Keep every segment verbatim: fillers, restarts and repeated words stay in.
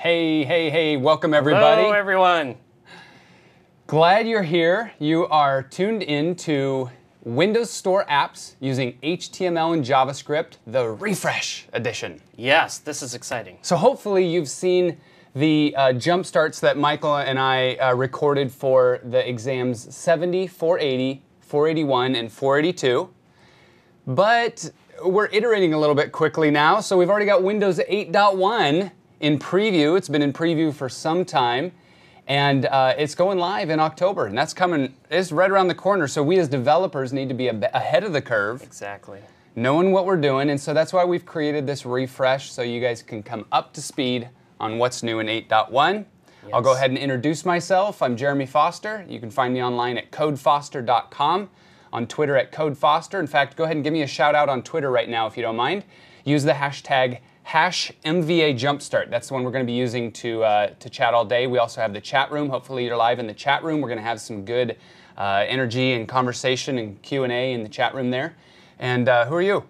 Hey, hey, hey, welcome everybody. Hello everyone. Glad you're here. You are tuned in to Windows Store Apps using H T M L and JavaScript, the Refresh Edition. Yes, this is exciting. So hopefully you've seen the uh, jump starts that Michael and I uh, recorded for the exams seventy, four eighty, four eighty-one, and four eighty-two. But we're iterating a little bit quickly now, so we've already got Windows eight point one in preview. It's been in preview for some time, and uh, it's going live in October, and that's coming, it's right around the corner, so we as developers need to be a, ahead of the curve. Exactly. Knowing what we're doing, and so that's why we've created this refresh, so you guys can come up to speed on what's new in eight point one. Yes. I'll go ahead and introduce myself. I'm Jeremy Foster. You can find me online at code foster dot com, on Twitter at CodeFoster. In fact, go ahead and give me a shout out on Twitter right now if you don't mind. Use the hashtag hash M V A Jumpstart. That's the one we're going to be using to, uh, to chat all day. We also have the chat room. Hopefully you're live in the chat room. We're going to have some good uh, energy and conversation and Q and A in the chat room there. And uh, who are you?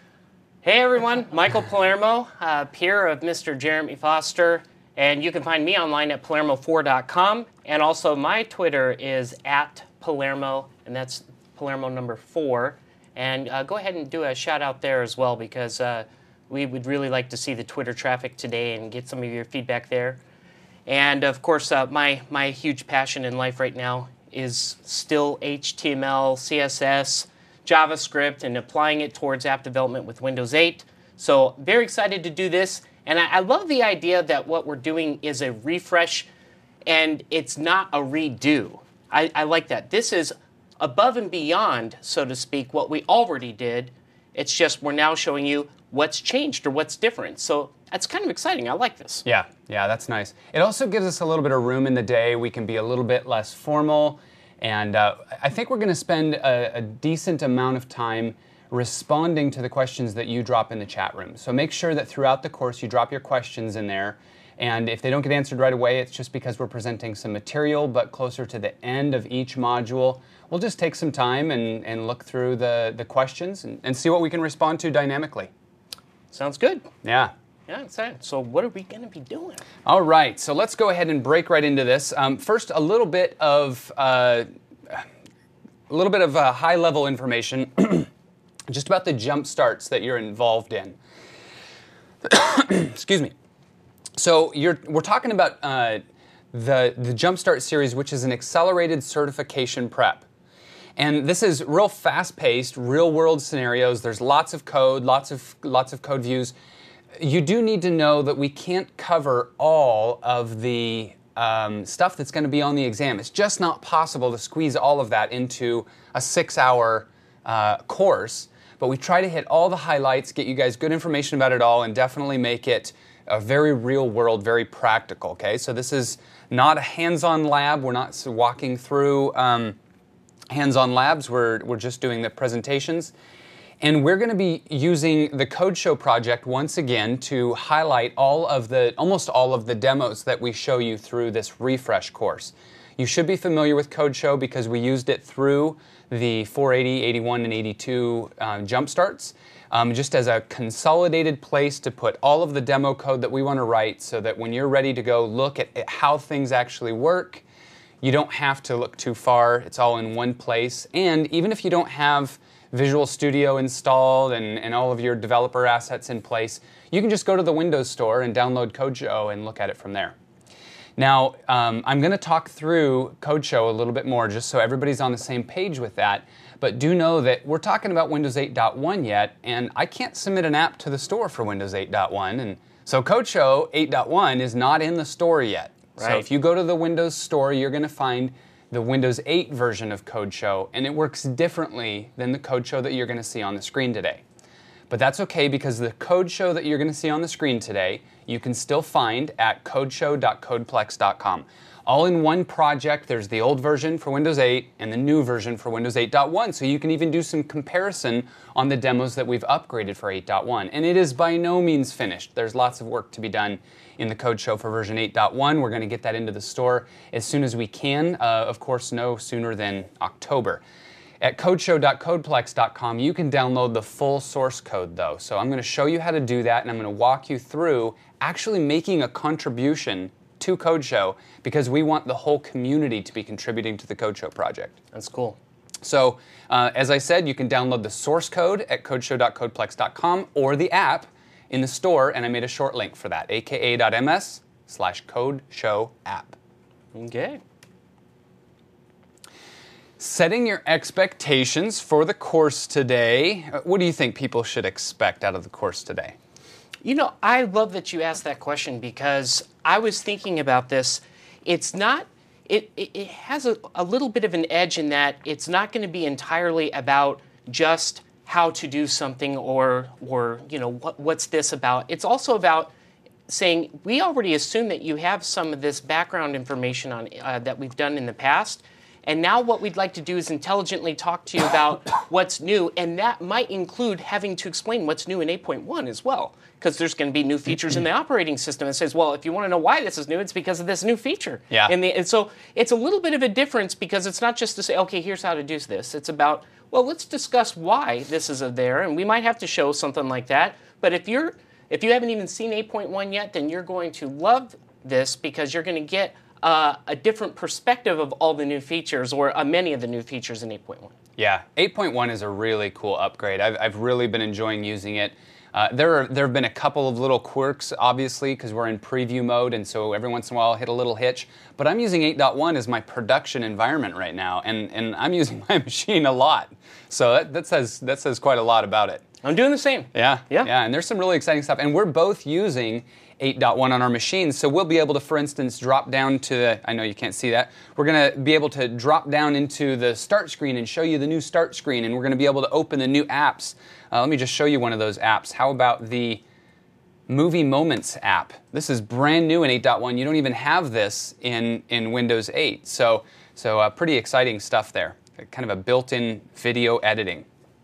Hey everyone, Michael Palermo, uh, peer of Mister Jeremy Foster, and you can find me online at palermo four dot com, and also my Twitter is at Palermo, and that's Palermo number four, and uh, go ahead and do a shout out there as well, because uh, we would really like to see the Twitter traffic today and get some of your feedback there. And of course, uh, my, my huge passion in life right now is still H T M L, C S S, JavaScript, and applying it towards app development with Windows eight. So very excited to do this, and I, I love the idea that what we're doing is a refresh, and it's not a redo. I, I like that. This is above and beyond, so to speak, what we already did. It's just we're now showing you what's changed or what's different. So that's kind of exciting. I like this. Yeah, yeah, that's nice. It also gives us a little bit of room in the day. We can be a little bit less formal. And uh, I think we're going to spend a, a decent amount of time responding to the questions that you drop in the chat room. So make sure that throughout the course you drop your questions in there. And if they don't get answered right away, it's just because we're presenting some material, but closer to the end of each module, we'll just take some time and, and look through the, the questions and, and see what we can respond to dynamically. Sounds good. Yeah. Yeah, excited. So what are we going to be doing? All right, so let's go ahead and break right into this. Um, first, a little bit of uh, a little bit of uh, high-level information just about the jump starts that you're involved in. Excuse me. So you're, we're talking about uh, the the Jumpstart series, which is an accelerated certification prep. And this is real fast-paced, real-world scenarios. There's lots of code, lots of lots of code views. You do need to know that we can't cover all of the um, stuff that's going to be on the exam. It's just not possible to squeeze all of that into a six-hour uh, course. But we try to hit all the highlights, get you guys good information about it all, and definitely make it a very real-world, very practical. Okay, so this is not a hands-on lab. We're not walking through um, hands-on labs. We're we're just doing the presentations. And we're going to be using the Code Show project once again to highlight all of the, almost all of the demos that we show you through this refresh course. You should be familiar with Code Show because we used it through the four eighty, eighty-one, and eighty-two uh, jump starts, um, just as a consolidated place to put all of the demo code that we want to write so that when you're ready to go look at, at how things actually work, you don't have to look too far. It's all in one place. And even if you don't have Visual Studio installed and, and all of your developer assets in place, you can just go to the Windows Store and download Code Show and look at it from there. Now, um, I'm going to talk through Code Show a little bit more just so everybody's on the same page with that, but do know that we're talking about Windows eight point one yet, and I can't submit an app to the store for Windows eight point one, and so Code Show eight point one is not in the store yet. Right. So if you go to the Windows Store, you're going to find the Windows eight version of Code Show, and it works differently than the Code Show that you're going to see on the screen today. But that's okay because the Code Show that you're going to see on the screen today, you can still find at codeshow dot codeplex dot com. All in one project. There's the old version for Windows eight and the new version for Windows eight point one, so you can even do some comparison on the demos that we've upgraded for eight point one. And it is by no means finished. There's lots of work to be done in the Code Show for version eight point one. We're going to get that into the store as soon as we can. Uh, of course, no sooner than October. At codeshow dot codeplex dot com, you can download the full source code, though. So I'm going to show you how to do that, and I'm going to walk you through actually making a contribution to CodeShow, because we want the whole community to be contributing to the CodeShow project. That's cool. So, uh, as I said, you can download the source code at codeshow dot codeplex dot com or the app in the store, and I made a short link for that, aka.ms slash codeshow app. Okay. Setting your expectations for the course today. What do you think people should expect out of the course today? You know, I love that you asked that question, because I was thinking about this. It's not, it, it, it has a, a little bit of an edge in that it's not going to be entirely about just how to do something or, or you know, what, what's this about. It's also about saying, we already assume that you have some of this background information on uh, that we've done in the past. And now what we'd like to do is intelligently talk to you about what's new, and that might include having to explain what's new in eight point one as well, because there's going to be new features in the operating system that says, well, if you want to know why this is new, it's because of this new feature. Yeah. And, the, and so it's a little bit of a difference, because it's not just to say, okay, here's how to do this. It's about, well, let's discuss why this is there, and we might have to show something like that. But if you're if you haven't even seen eight point one yet, then you're going to love this, because you're going to get Uh, a different perspective of all the new features, or uh, many of the new features in eight point one. Yeah, eight point one is a really cool upgrade. I've, I've really been enjoying using it. Uh, there are, there have been a couple of little quirks, obviously, because we're in preview mode, and so every once in a while I'll hit a little hitch. But I'm using eight point one as my production environment right now, and, and I'm using my machine a lot. So that, that says that says quite a lot about it. I'm doing the same. Yeah, yeah, yeah, and there's some really exciting stuff. And we're both using eight point one on our machines, so we'll be able to, for instance, drop down to the, I know you can't see that, we're going to be able to drop down into the start screen and show you the new start screen, and we're going to be able to open the new apps. Uh, let me just show you one of those apps. How about the Movie Moments app? This is brand new in eight point one. You don't even have this in, in Windows eight, so, so uh, pretty exciting stuff there. Kind of a built-in video editing.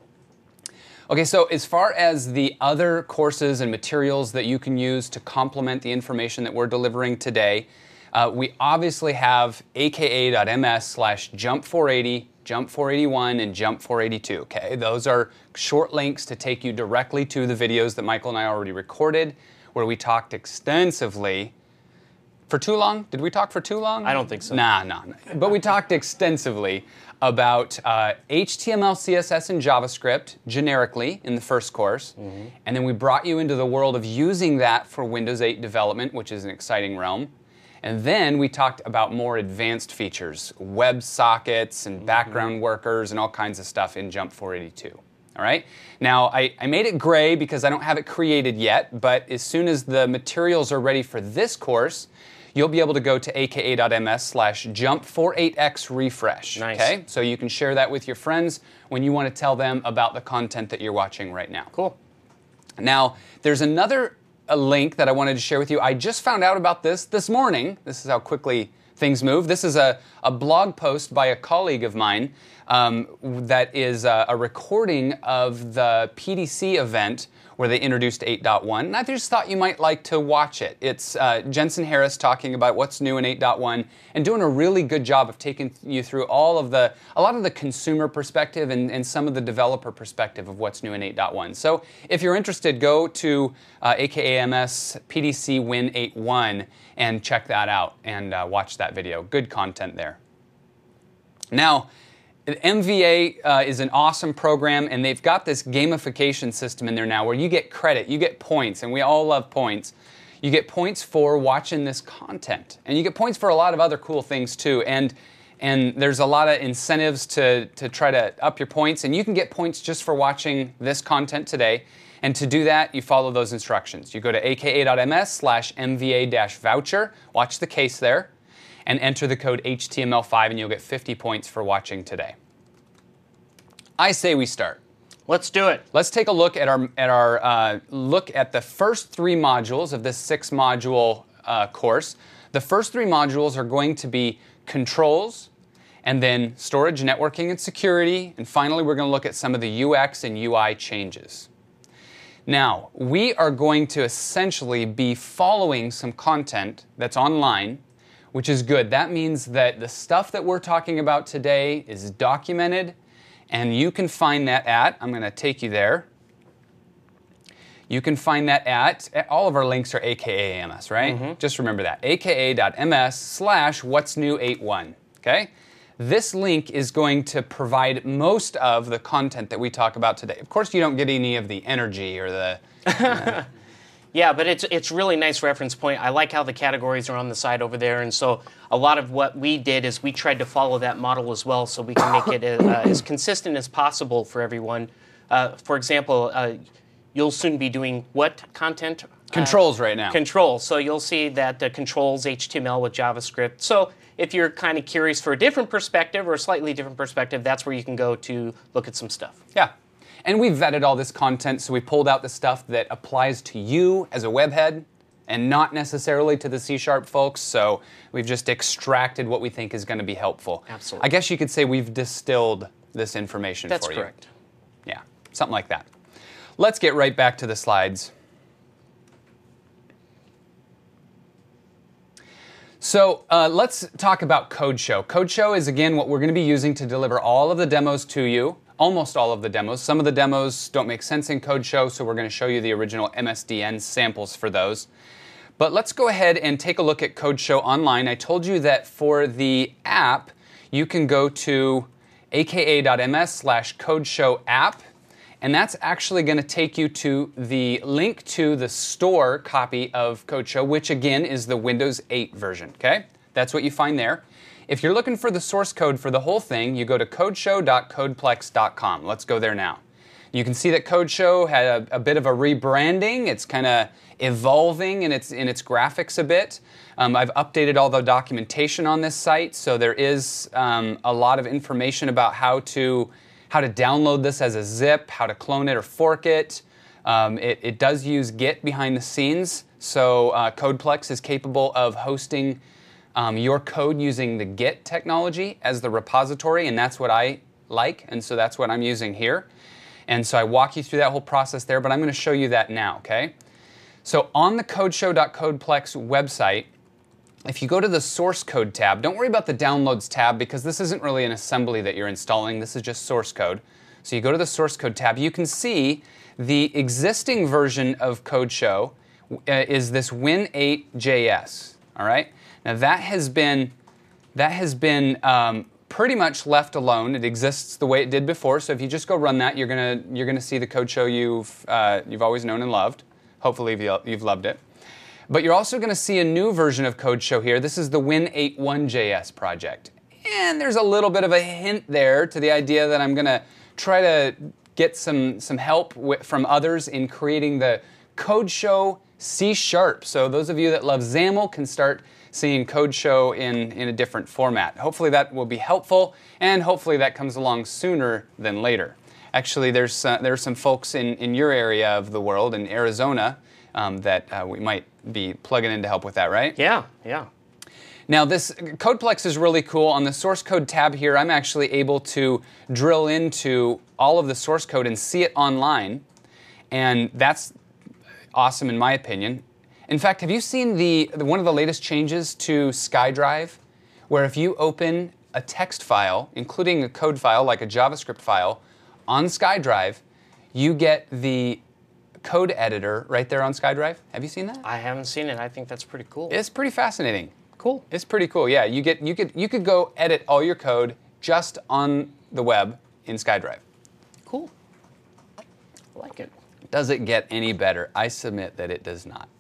Okay, so as far as the other courses and materials that you can use to complement the information that we're delivering today, uh, we obviously have aka.ms slash jump four eighty, jump four eighty-one, and jump four eighty-two. Okay, those are short links to take you directly to the videos that Michael and I already recorded, where we talked extensively. For too long? Did we talk for too long? I don't think so. Nah, nah. nah. But we talked extensively about uh, H T M L, C S S, and JavaScript generically in the first course. Mm-hmm. And then we brought you into the world of using that for Windows eight development, which is an exciting realm. And then we talked about more advanced features, web sockets and background mm-hmm. workers and all kinds of stuff in Jump four eighty-two. All right? Now, I, I made it gray because I don't have it created yet, but as soon as the materials are ready for this course, you'll be able to go to aka.ms slash jump four eight x refresh. Nice. Okay? So you can share that with your friends when you want to tell them about the content that you're watching right now. Cool. Now, there's another a link that I wanted to share with you. I just found out about this this morning. This is how quickly things move. This is a, a blog post by a colleague of mine um, that is a, a recording of the P D C event where they introduced eight point one, and I just thought you might like to watch it. It's uh, Jensen Harris talking about what's new in eight point one and doing a really good job of taking you through all of the, a lot of the consumer perspective and, and some of the developer perspective of what's new in eight point one. So if you're interested, go to uh, aka.ms P D C Win eight point one and check that out and uh, watch that video. Good content there. Now, M V A uh, is an awesome program, and they've got this gamification system in there now where you get credit, you get points, and we all love points. You get points for watching this content, and you get points for a lot of other cool things too. And and there's a lot of incentives to to try to up your points, and you can get points just for watching this content today. And to do that, you follow those instructions. You go to aka.ms slash mva-voucher, watch the case there, and enter the code H T M L five, and you'll get fifty points for watching today. I say we start. Let's do it. Let's take a look at our at our uh, look at the first three modules of this six-module uh, course. The first three modules are going to be controls, and then storage, networking, and security, and finally we're going to look at some of the U X and U I changes. Now, we are going to essentially be following some content that's online, which is good. That means that the stuff that we're talking about today is documented, And you can find that at, I'm going to take you there. You can find that at, all of our links are A K A M S, right? Mm-hmm. Just remember that, aka.ms slash what's new eighty-one, okay? This link is going to provide most of the content that we talk about today. Of course, you don't get any of the energy or the... Uh, yeah, but it's it's really nice reference point. I like how the categories are on the side over there, and so a lot of what we did is we tried to follow that model as well so we can make it uh, as consistent as possible for everyone. Uh, for example, uh, you'll soon be doing what content? Controls uh, right now. Controls. So you'll see that uh, controls H T M L with JavaScript. So if you're kind of curious for a different perspective or a slightly different perspective, that's where you can go to look at some stuff. Yeah. And we vetted all this content, so we pulled out the stuff that applies to you as a webhead and not necessarily to the C-sharp folks. So we've just extracted what we think is going to be helpful. Absolutely. I guess you could say we've distilled this information that's for you. That's correct. Yeah, something like that. Let's get right back to the slides. So uh, let's talk about CodeShow. CodeShow is, again, what we're going to be using to deliver all of the demos to you, almost all of the demos. Some of the demos don't make sense in CodeShow, so we're going to show you the original M S D N samples for those. But let's go ahead and take a look at CodeShow online. I told you that for the app, you can go to aka.ms slash CodeShow app. And that's actually going to take you to the link to the store copy of CodeShow, which again is the Windows eight version, okay? That's what you find there. If you're looking for the source code for the whole thing, you go to codeshow dot codeplex dot com. Let's go there now. You can see that CodeShow had a, a bit of a rebranding. It's kind of evolving in its, in its graphics a bit. Um, I've updated all the documentation on this site, so there is um, a lot of information about how to how to download this as a zip, how to clone it or fork it. Um, it, it does use Git behind the scenes, so uh, CodePlex is capable of hosting um, your code using the Git technology as the repository, and that's what I like, and so that's what I'm using here. And so I walk you through that whole process there, but I'm going to show you that now, okay? So on the codeshow dot codeplex website, if you go to the source code tab, don't worry about the downloads tab because this isn't really an assembly that you're installing. This is just source code. So you go to the source code tab. You can see the existing version of CodeShow uh, is this Win eight J S. All right. Now that has been that has been um, pretty much left alone. It exists the way it did before. So if you just go run that, you're gonna you're gonna see the CodeShow you've uh, you've always known and loved. Hopefully you've loved it. But you're also going to see a new version of CodeShow here. This is the Win eighty-one J S project. And there's a little bit of a hint there to the idea that I'm going to try to get some, some help with, from others in creating the CodeShow C Sharp. So those of you that love XAML can start seeing CodeShow in, in a different format. Hopefully that will be helpful, and hopefully that comes along sooner than later. Actually, there's, uh, there are some folks in, in your area of the world, in Arizona, um, that uh, we might be plugging in to help with that, right? Yeah, yeah. Now, this CodePlex is really cool. On the source code tab here, I'm actually able to drill into all of the source code and see it online, and that's awesome in my opinion. In fact, have you seen the, the one of the latest changes to SkyDrive, where if you open a text file, including a code file like a JavaScript file, on SkyDrive, you get the code editor right there on SkyDrive? Have you seen that? I haven't seen it. I think that's pretty cool. It's pretty fascinating. Cool. It's pretty cool. Yeah, you get you could you could go edit all your code just on the web in SkyDrive. Cool. I like it. Does it get any better? I submit that it does not.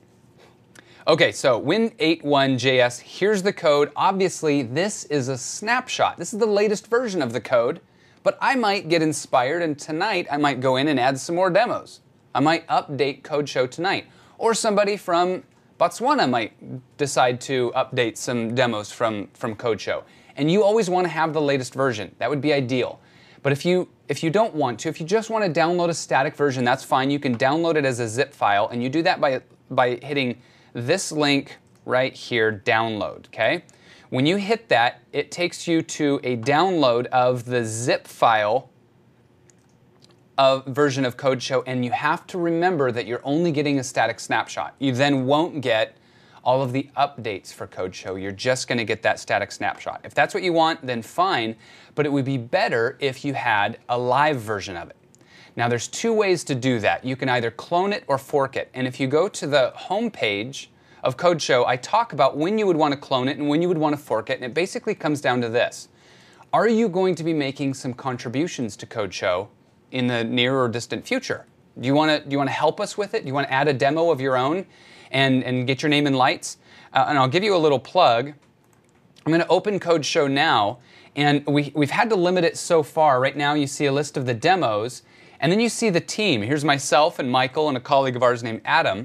Okay, so Win eighty-one J S, here's the code. Obviously, this is a snapshot. This is the latest version of the code, but I might get inspired, and tonight I might go in and add some more demos. I might update CodeShow tonight. Or somebody from Botswana might decide to update some demos from, from CodeShow. And you always want to have the latest version. That would be ideal. But if you, if you don't want to, if you just want to download a static version, that's fine. You can download it as a zip file, and you do that by, by hitting this link right here, download, okay? When you hit that, it takes you to a download of the zip file of version of CodeShow, and you have to remember that you're only getting a static snapshot. You then won't get all of the updates for CodeShow. You're just going to get that static snapshot. If that's what you want, then fine, but it would be better if you had a live version of it. Now there's two ways to do that. You can either clone it or fork it. And if you go to the home page of CodeShow, I talk about when you would want to clone it and when you would want to fork it, and it basically comes down to this. Are you going to be making some contributions to CodeShow in the near or distant future? Do you want to do you want to help us with it? Do you want to add a demo of your own and, and get your name in lights? Uh, and I'll give you a little plug. I'm going to open CodeShow now, and we, we've had to limit it so far. Right now you see a list of the demos, and then you see the team. Here's myself and Michael and a colleague of ours named Adam.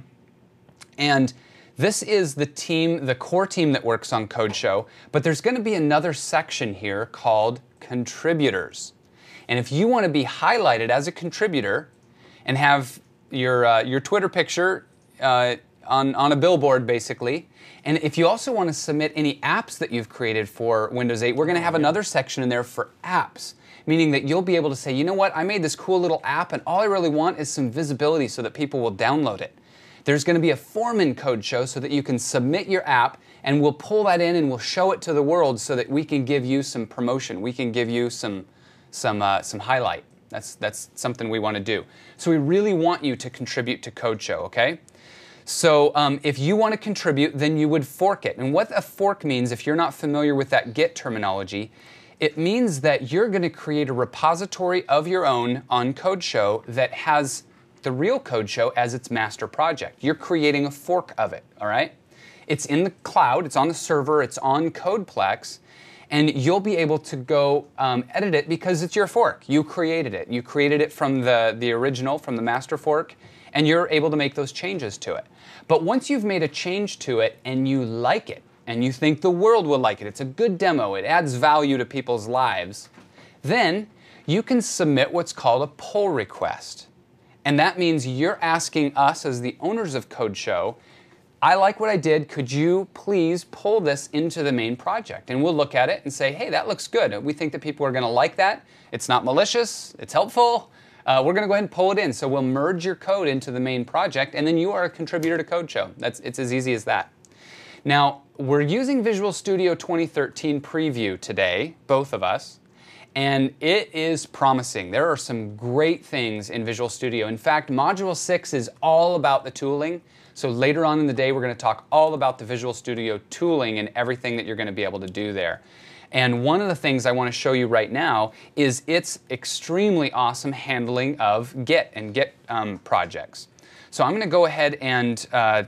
And this is the team, the core team that works on CodeShow, but there's going to be another section here called Contributors. And if you want to be highlighted as a contributor and have your, uh, your Twitter picture uh, on, on a billboard, basically, and if you also want to submit any apps that you've created for Windows eight, we're going to have another section in there for apps, meaning that you'll be able to say, you know what, I made this cool little app, and all I really want is some visibility so that people will download it. There's going to be a form in CodeShow so that you can submit your app, and we'll pull that in and we'll show it to the world so that we can give you some promotion. We can give you some, some, uh, some highlight. That's, that's something we want to do. So we really want you to contribute to CodeShow, okay? So um, if you want to contribute, then you would fork it. And what a fork means, if you're not familiar with that Git terminology, it means that you're going to create a repository of your own on CodeShow that has the real CodeShow as its master project. You're creating a fork of it, all right? It's in the cloud, it's on the server, it's on CodePlex, and you'll be able to go um, edit it because it's your fork. You created it. You created it from the, the original, from the master fork, and you're able to make those changes to it. But once you've made a change to it and you like it, and you think the world will like it, it's a good demo, it adds value to people's lives, then you can submit what's called a pull request. And that means you're asking us as the owners of CodeShow, I like what I did, could you please pull this into the main project? And we'll look at it and say, hey, that looks good. We think that people are going to like that. It's not malicious, it's helpful. Uh, we're going to go ahead and pull it in. So we'll merge your code into the main project, and then you are a contributor to CodeShow. That's, it's as easy as that. Now, we're using Visual Studio twenty thirteen Preview today, both of us, and it is promising. There are some great things in Visual Studio. In fact, Module six is all about the tooling. So later on in the day, we're going to talk all about the Visual Studio tooling and everything that you're going to be able to do there. And one of the things I want to show you right now is its extremely awesome handling of Git and Git um, projects. So I'm going to go ahead and uh,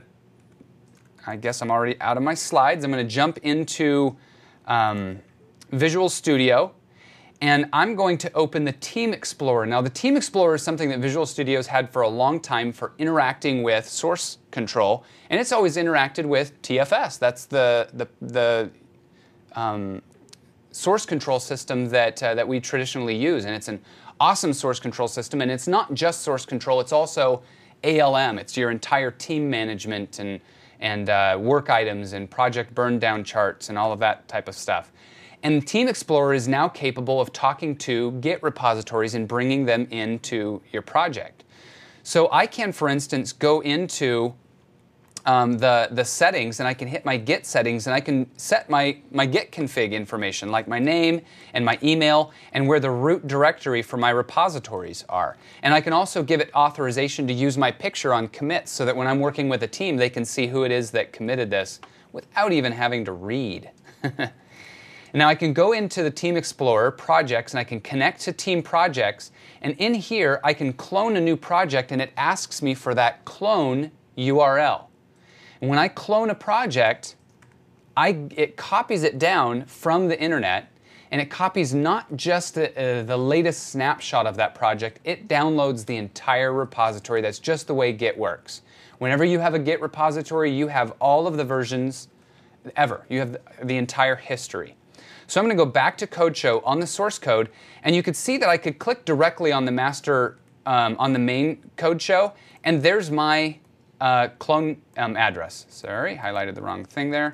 I guess I'm already out of my slides. I'm going to jump into um, Visual Studio, and I'm going to open the Team Explorer. Now, the Team Explorer is something that Visual Studio's had for a long time for interacting with source control, and it's always interacted with T F S. That's the the, the um, source control system that uh, that we traditionally use, and it's an awesome source control system. And it's not just source control; it's also A L M. It's your entire team management and and uh, work items and project burn down charts and all of that type of stuff. And Team Explorer is now capable of talking to Git repositories and bringing them into your project. So I can, for instance, go into um, the, the settings, and I can hit my Git settings, and I can set my, my Git config information, like my name and my email and where the root directory for my repositories are. And I can also give it authorization to use my picture on commits so that when I'm working with a team, they can see who it is that committed this without even having to read. Now I can go into the Team Explorer projects, and I can connect to team projects, and in here I can clone a new project, and it asks me for that clone U R L. And when I clone a project, I, it copies it down from the internet, and it copies not just the, uh, the latest snapshot of that project, it downloads the entire repository. That's just the way Git works. Whenever you have a Git repository, you have all of the versions ever. You have the, the entire history. So I'm going to go back to CodeShow on the source code, and you could see that I could click directly on the master, um, on the main CodeShow, and there's my uh, clone um, address. Sorry, highlighted the wrong thing there.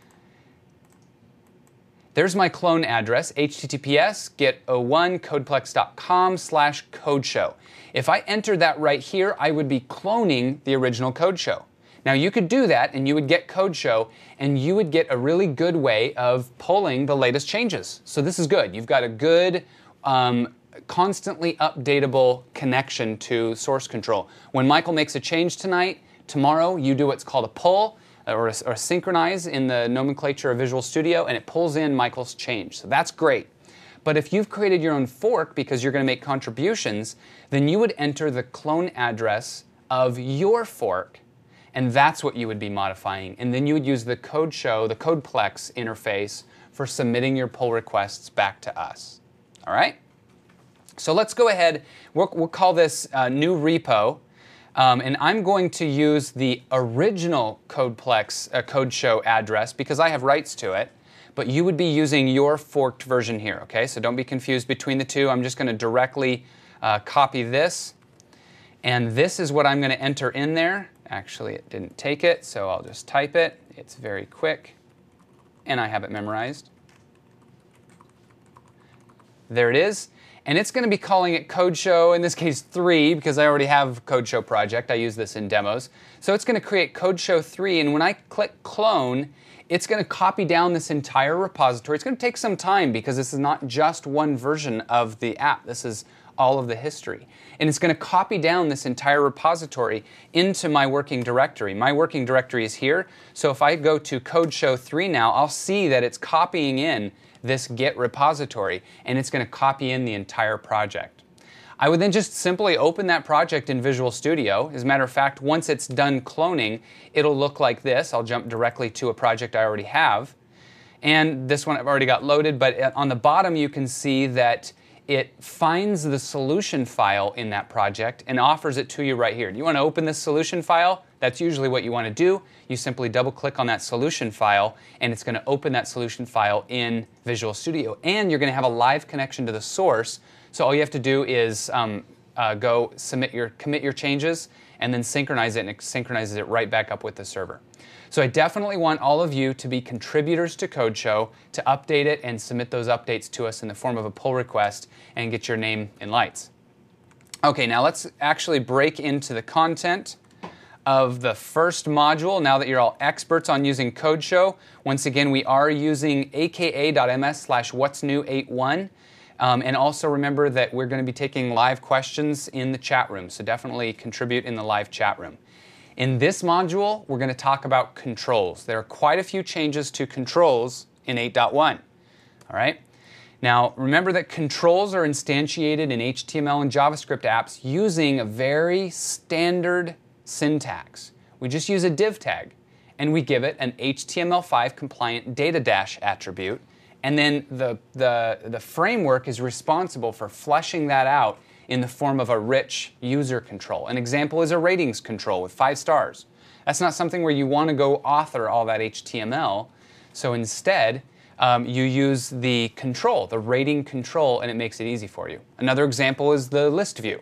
There's my clone address, H T T P S git oh one codeplex dot com slash codeshow. If I entered that right here, I would be cloning the original CodeShow. Now you could do that and you would get Code Show and you would get a really good way of pulling the latest changes. So this is good. You've got a good, um, constantly updatable connection to source control. When Michael makes a change tonight, tomorrow you do what's called a pull or a, or a synchronize in the nomenclature of Visual Studio, and it pulls in Michael's change. So that's great. But if you've created your own fork because you're going to make contributions, then you would enter the clone address of your fork, and that's what you would be modifying. And then you would use the Code Show, the CodePlex interface for submitting your pull requests back to us. All right? So let's go ahead. We'll, we'll call this uh, new repo. Um, and I'm going to use the original CodePlex uh, Code Show address because I have rights to it. But you would be using your forked version here, okay? So don't be confused between the two. I'm just going to directly uh, copy this. And this is what I'm going to enter in there. Actually, it didn't take it, so I'll just type it. It's very quick. And I have it memorized. There it is. And it's going to be calling it Code Show, in this case three, because I already have Code Show project. I use this in demos. So it's going to create Code Show three, and when I click clone, it's going to copy down this entire repository. It's going to take some time because this is not just one version of the app. This is all of the history. And it's going to copy down this entire repository into my working directory. My working directory is here. So if I go to Code Show three now, I'll see that it's copying in this Git repository, and it's going to copy in the entire project. I would then just simply open that project in Visual Studio. As a matter of fact, once it's done cloning, it'll look like this. I'll jump directly to a project I already have. And this one I've already got loaded, but on the bottom you can see that it finds the solution file in that project and offers it to you right here. Do you want to open this solution file? That's usually what you want to do. You simply double-click on that solution file, and it's going to open that solution file in Visual Studio. And you're going to have a live connection to the source. So all you have to do is um, uh, go submit your, commit your changes, and then synchronize it, and it synchronizes it right back up with the server. So I definitely want all of you to be contributors to Code Show, to update it and submit those updates to us in the form of a pull request and get your name in lights. Okay, now let's actually break into the content of the first module. Now that you're all experts on using Code Show, once again, we are using aka.ms slash what's new eighty-one. Um, and also remember that we're going to be taking live questions in the chat room, so definitely contribute in the live chat room. In this module, we're going to talk about controls. There are quite a few changes to controls in eight point one. All right? Now, remember that controls are instantiated in H T M L and JavaScript apps using a very standard syntax. We just use a div tag, and we give it an H T M L five compliant data dash attribute, and then the, the, the framework is responsible for fleshing that out in the form of a rich user control. An example is a ratings control with five stars. That's not something where you want to go author all that H T M L. So instead, um, you use the control, the rating control, and it makes it easy for you. Another example is the list view.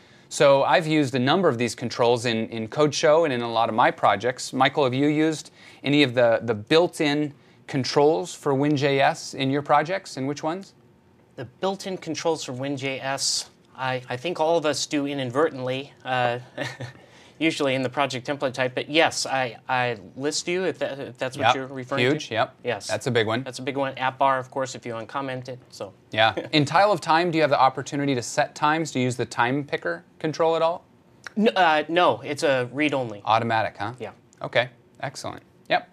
So I've used a number of these controls in, in Code Show and in a lot of my projects. Michael, have you used any of the, the built-in controls for WinJS in your projects, and which ones? The built-in controls for WinJS, I, I think all of us do inadvertently, uh, usually in the project template type. But yes, I, I list view, if, that, if that's what yep. you're referring Huge, to. yep. Yes. That's a big one. That's a big one. App bar, of course, if you uncomment it. So. Yeah. In Tile of Time, do you have the opportunity to set times? Do you use the time picker control at all? No, uh, no it's a read-only. Automatic, huh? Yeah. Okay, excellent. Yep.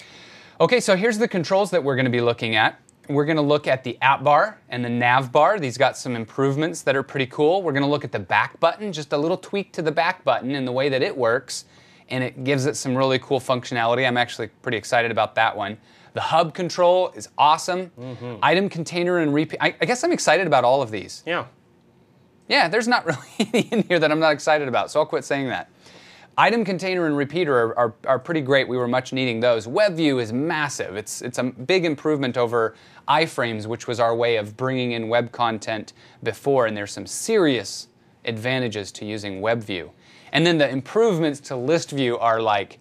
Okay, so here's the controls that we're going to be looking at. We're going to look at the app bar and the nav bar. These got some improvements that are pretty cool. We're going to look at the back button, just a little tweak to the back button and the way that it works, and it gives it some really cool functionality. I'm actually pretty excited about that one. The hub control is awesome. Mm-hmm. Item container and repeat. I, I guess I'm excited about all of these. Yeah. Yeah, there's not really any in here that I'm not excited about, so I'll quit saying that. Item container and repeater are, are, are pretty great. We were much needing those. WebView is massive. It's, it's a big improvement over iframes, which was our way of bringing in web content before, and there's some serious advantages to using WebView. And then the improvements to list view are like,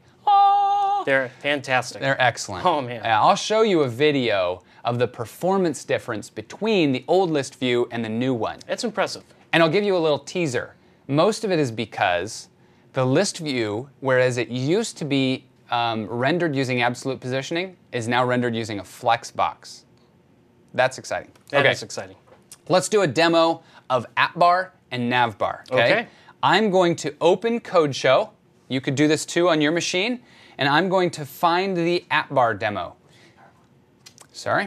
oh! They're fantastic. They're excellent. Oh, man. Yeah, I'll show you a video of the performance difference between the old list view and the new one. It's impressive. And I'll give you a little teaser. Most of it is because The list view, whereas it used to be um, rendered using absolute positioning, is now rendered using a flex box. That's exciting. That okay. is exciting. Let's do a demo of AppBar and NavBar. Okay? Okay. I'm going to open CodeShow. You could do this too on your machine. And I'm going to find the AppBar demo. Sorry.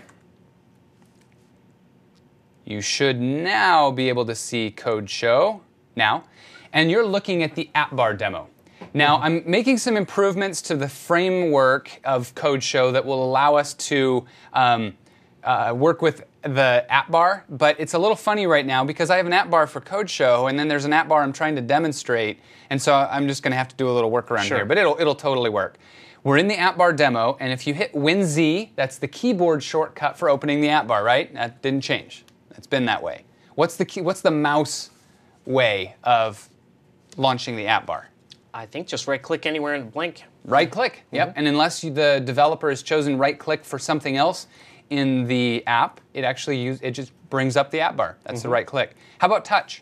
You should now be able to see CodeShow now. And you're looking at the AppBar demo. Now, I'm making some improvements to the framework of CodeShow that will allow us to um, uh, work with the AppBar, but it's a little funny right now because I have an AppBar for CodeShow, and then there's an AppBar I'm trying to demonstrate, and so I'm just going to have to do a little workaround Sure. here, but it'll, it'll totally work. We're in the AppBar demo, and if you hit Win-Z, that's the keyboard shortcut for opening the AppBar, right? That didn't change. It's been that way. What's the key, what's the mouse way of launching the AppBar? I think just right-click anywhere in the blank. Right click, yep. And unless you, the developer has chosen right click for something else in the app, it actually use, it just brings up the app bar. That's mm-hmm. the right click. How about touch?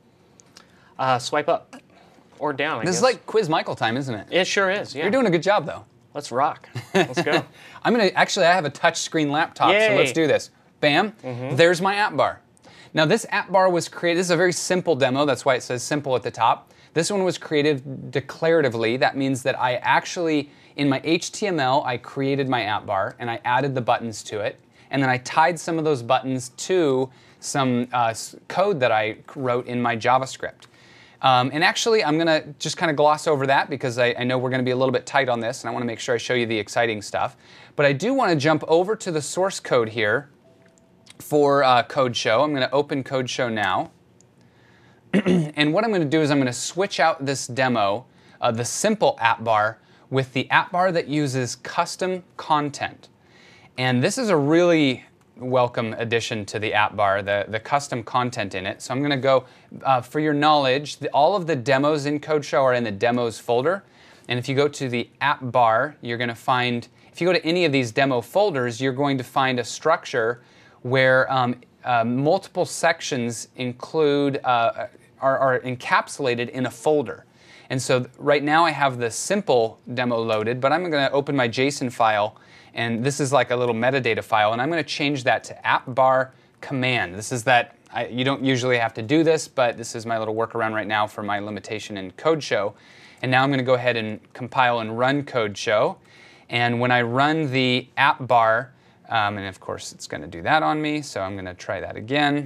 Uh, swipe up or down, I This guess. is like Quiz Michael time, isn't it? It sure is, yeah. You're doing a good job, though. Let's rock. Let's go. I'm going to, actually, I have a touch screen laptop, Yay. so let's do this. Bam, mm-hmm. there's my app bar. Now, this app bar was created, this is a very simple demo, that's why it says simple at the top. This one was created declaratively. That means that I actually, in my H T M L, I created my app bar, and I added the buttons to it. And then I tied some of those buttons to some uh, code that I wrote in my JavaScript. Um, and actually, I'm going to just kind of gloss over that because I, I know we're going to be a little bit tight on this, and I want to make sure I show you the exciting stuff. But I do want to jump over to the source code here for uh, CodeShow. I'm going to open CodeShow now. And what I'm going to do is I'm going to switch out this demo, uh, the simple app bar, with the app bar that uses custom content. And this is a really welcome addition to the app bar, the, the custom content in it. So I'm going to go, uh, for your knowledge, the, all of the demos in CodeShow are in the demos folder. And if you go to the app bar, you're going to find, if you go to any of these demo folders, you're going to find a structure where um, uh, multiple sections include, uh, are, are encapsulated in a folder. And so right now I have the simple demo loaded, but I'm going to open my JSON file, and this is like a little metadata file, and I'm going to change that to appbar command. This is that, I, you don't usually have to do this, but this is my little workaround right now for my limitation in CodeShow. And now I'm going to go ahead and compile and run CodeShow. And when I run the app bar, um, and of course it's going to do that on me, so I'm going to try that again.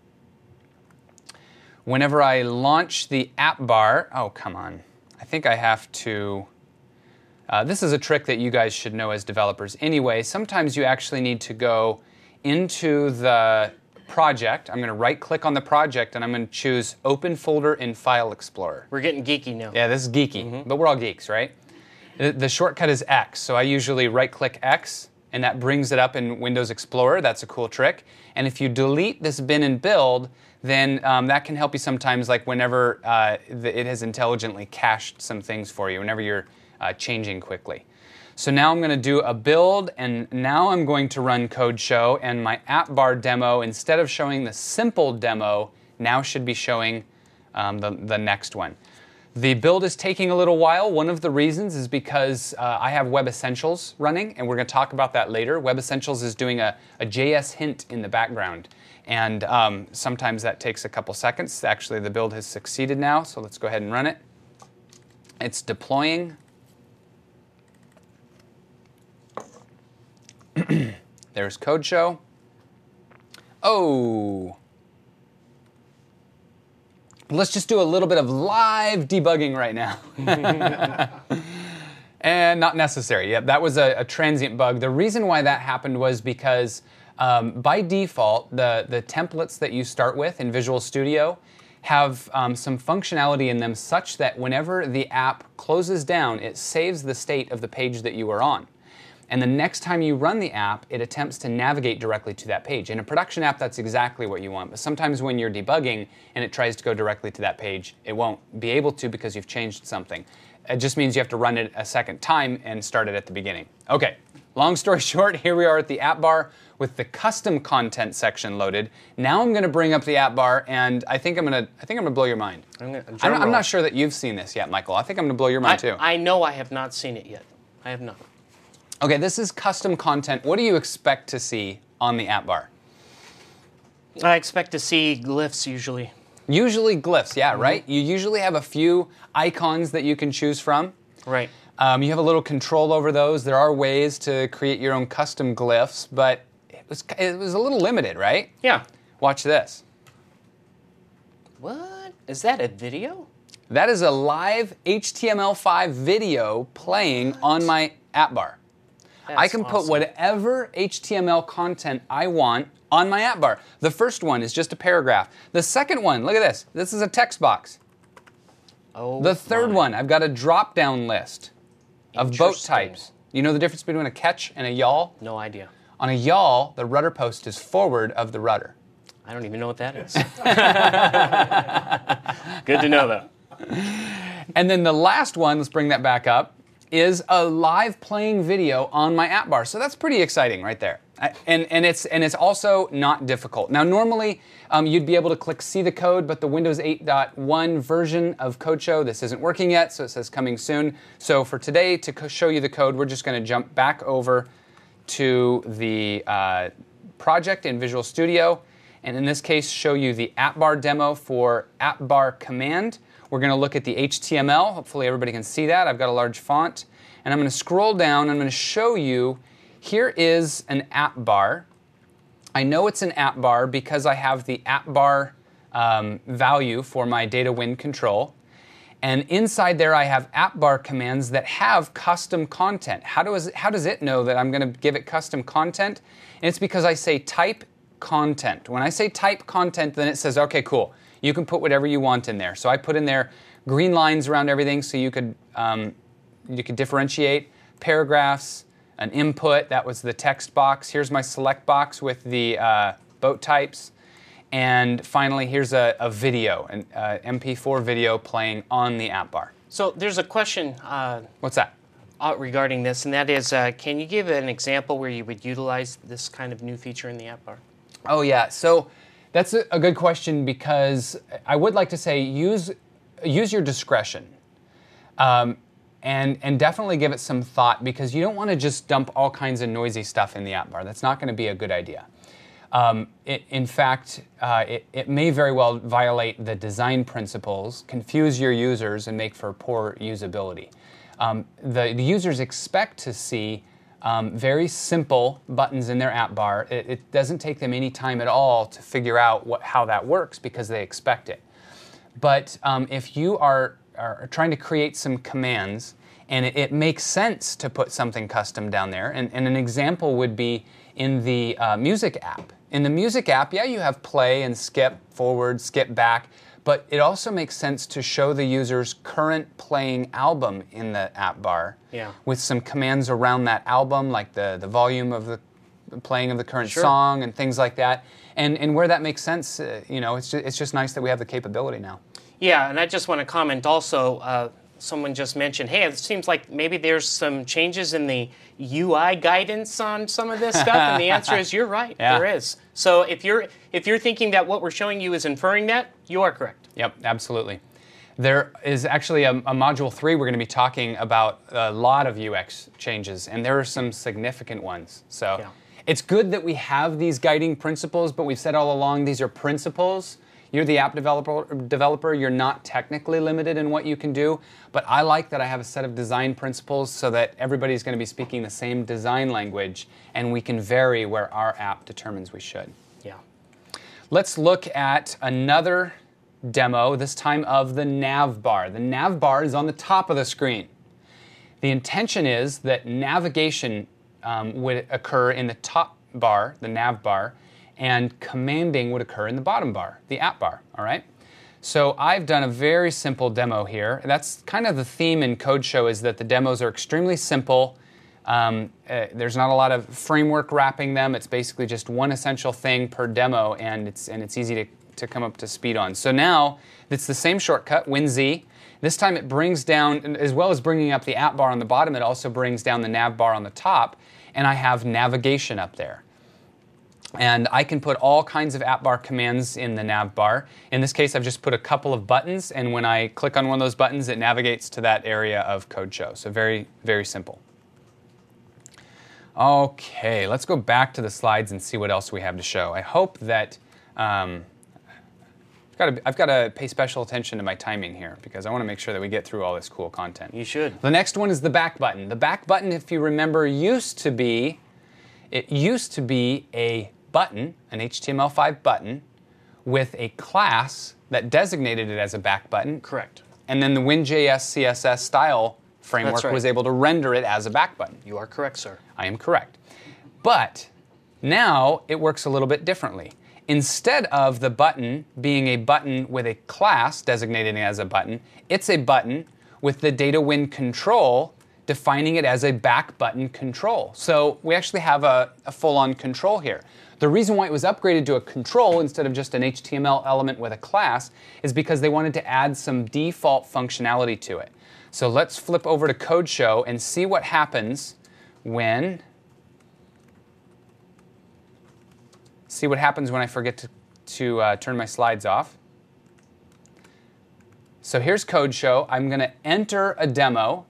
Whenever I launch the app bar, oh, come on. I think I have to, uh, this is a trick that you guys should know as developers anyway. Sometimes you actually need to go into the project. I'm going to right click on the project and I'm going to choose Open Folder in File Explorer. We're getting geeky now. Yeah, this is geeky, mm-hmm. but we're all geeks, right? The, the shortcut is X, so I usually right click X and that brings it up in Windows Explorer. That's a cool trick. And if you delete this bin and build, then um, that can help you sometimes, like whenever uh, the, it has intelligently cached some things for you, whenever you're uh, changing quickly. So now I'm going to do a build, and now I'm going to run CodeShow, and my app bar demo, instead of showing the simple demo, now should be showing um, the, the next one. The build is taking a little while. One of the reasons is because uh, I have Web Essentials running, and we're going to talk about that later. Web Essentials is doing a, a J S hint in the background. And um, sometimes that takes a couple seconds. Actually, the build has succeeded now, so let's go ahead and run it. It's deploying. There's CodeShow. Oh! Let's just do a little bit of live debugging right now. And not necessary. Yep, that was a, a transient bug. The reason why that happened was because Um, by default, the, the templates that you start with in Visual Studio have um, some functionality in them such that whenever the app closes down, it saves the state of the page that you were on. And the next time you run the app, it attempts to navigate directly to that page. In a production app, that's exactly what you want. But sometimes when you're debugging and it tries to go directly to that page, it won't be able to because you've changed something. It just means you have to run it a second time and start it at the beginning. Okay, long story short, here we are at the app bar with the custom content section loaded. Now I'm going to bring up the app bar, and I think I'm going to I think I'm going to blow your mind. I'm, gonna, I'm, I'm not sure that you've seen this yet, Michael. I think I'm going to blow your mind I, too. I know I have not seen it yet. I have not. Okay, this is custom content. What do you expect to see on the app bar? I expect to see glyphs usually. Usually glyphs, yeah, mm-hmm. right? You usually have a few icons that you can choose from. Right. Um, you have a little control over those. There are ways to create your own custom glyphs, but it was it was a little limited, right? Yeah. Watch this. What? Is that a video? That is a live H T M L five video playing what? on my app bar. That's I can awesome. put whatever H T M L content I want on my app bar. The first one is just a paragraph. The second one, look at this. This is a text box. Oh, the third my. one, I've got a drop-down list of boat types. You know the difference between a ketch and a yawl? No idea. On a yawl, the rudder post is forward of the rudder. I don't even know what that is. Good to know, though. And then the last one, let's bring that back up, is a live playing video on my app bar. So that's pretty exciting right there. And, and, it's, and it's also not difficult. Now, normally, um, you'd be able to click See the Code, but the Windows eight point one version of CodeShow, this isn't working yet, so it says coming soon. So for today, to co- show you the code, we're just going to jump back over to the uh, project in Visual Studio, and in this case, show you the app bar demo for app bar command. We're going to look at the H T M L. Hopefully everybody can see that. I've got a large font. And I'm going to scroll down. I'm going to show you, here is an app bar. I know it's an app bar because I have the app bar um, value for my data wind control. And inside there I have app bar commands that have custom content. How does it, how does it know that I'm going to give it custom content? And it's because I say type content. When I say type content, then it says, okay, cool. You can put whatever you want in there. So I put in there green lines around everything so you could um, you could differentiate paragraphs, an input. That was the text box. Here's my select box with the uh, boat types. And finally, here's a, a video, an uh, M P four video playing on the app bar. So there's a question. Uh, What's that? Uh, regarding this, and that is, uh, can you give an example where you would utilize this kind of new feature in the app bar? Oh, yeah. So that's a, a good question because I would like to say use use your discretion. Um, And, and definitely give it some thought because you don't want to just dump all kinds of noisy stuff in the app bar. That's not going to be a good idea. Um, it, in fact, uh, it, it may very well violate the design principles, confuse your users, and make for poor usability. Um, the, the users expect to see um, very simple buttons in their app bar. It, it doesn't take them any time at all to figure out what, how that works because they expect it. But um, if you are are trying to create some commands, and it, it makes sense to put something custom down there. And, and an example would be in the uh, music app. In the music app, yeah, you have play and skip forward, skip back, but it also makes sense to show the user's current playing album in the app bar yeah. with some commands around that album, like the, the volume of the playing of the current sure. song and things like that. And, and where that makes sense, uh, you know, it's just, it's just nice that we have the capability now. Yeah, and I just want to comment also, uh, someone just mentioned, hey, it seems like maybe there's some changes in the U I guidance on some of this stuff, and the answer is you're right, yeah. there is. So if you're if you're thinking that what we're showing you is inferring that, you are correct. Yep, absolutely. There is actually a, a module three we're going to be talking about a lot of U X changes, and there are some significant ones. So yeah. It's good that we have these guiding principles, but we've said all along these are principles. You're the app developer, developer, you're not technically limited in what you can do, but I like that I have a set of design principles so that everybody's going to be speaking the same design language, and we can vary where our app determines we should. Yeah. Let's look at another demo, this time of the nav bar. The nav bar is on the top of the screen. The intention is that navigation um, would occur in the top bar, the nav bar, and commanding would occur in the bottom bar, the app bar, all right? So I've done a very simple demo here. That's kind of the theme in CodeShow, is that the demos are extremely simple. Um, uh, there's not a lot of framework wrapping them. It's basically just one essential thing per demo, and it's and it's easy to, to come up to speed on. So now it's the same shortcut, WinZ. This time it brings down, as well as bringing up the app bar on the bottom, it also brings down the nav bar on the top. and I have navigation up there. And I can put all kinds of app bar commands in the nav bar. In this case, I've just put a couple of buttons, and when I click on one of those buttons, it navigates to that area of code show. So very, very simple. Okay, let's go back to the slides and see what else we have to show. I hope that um, I've got to, I've got to pay special attention to my timing here because I want to make sure that we get through all this cool content. You should. The next one is the back button. The back button, if you remember, used to be, it used to be a button, an H T M L five button, with a class that designated it as a back button. Correct. And then the WinJS C S S style framework That's right. was able to render it as a back button. You are correct, sir. I am correct. But now it works a little bit differently. Instead of the button being a button with a class designated as a button, it's a button with the DataWin control defining it as a back button control. So we actually have a, a full-on control here. The reason why it was upgraded to a control instead of just an H T M L element with a class is because they wanted to add some default functionality to it. So let's flip over to Code Show and see what happens when see what happens when I forget to, to uh, turn my slides off. So here's Code Show. I'm going to enter a demo.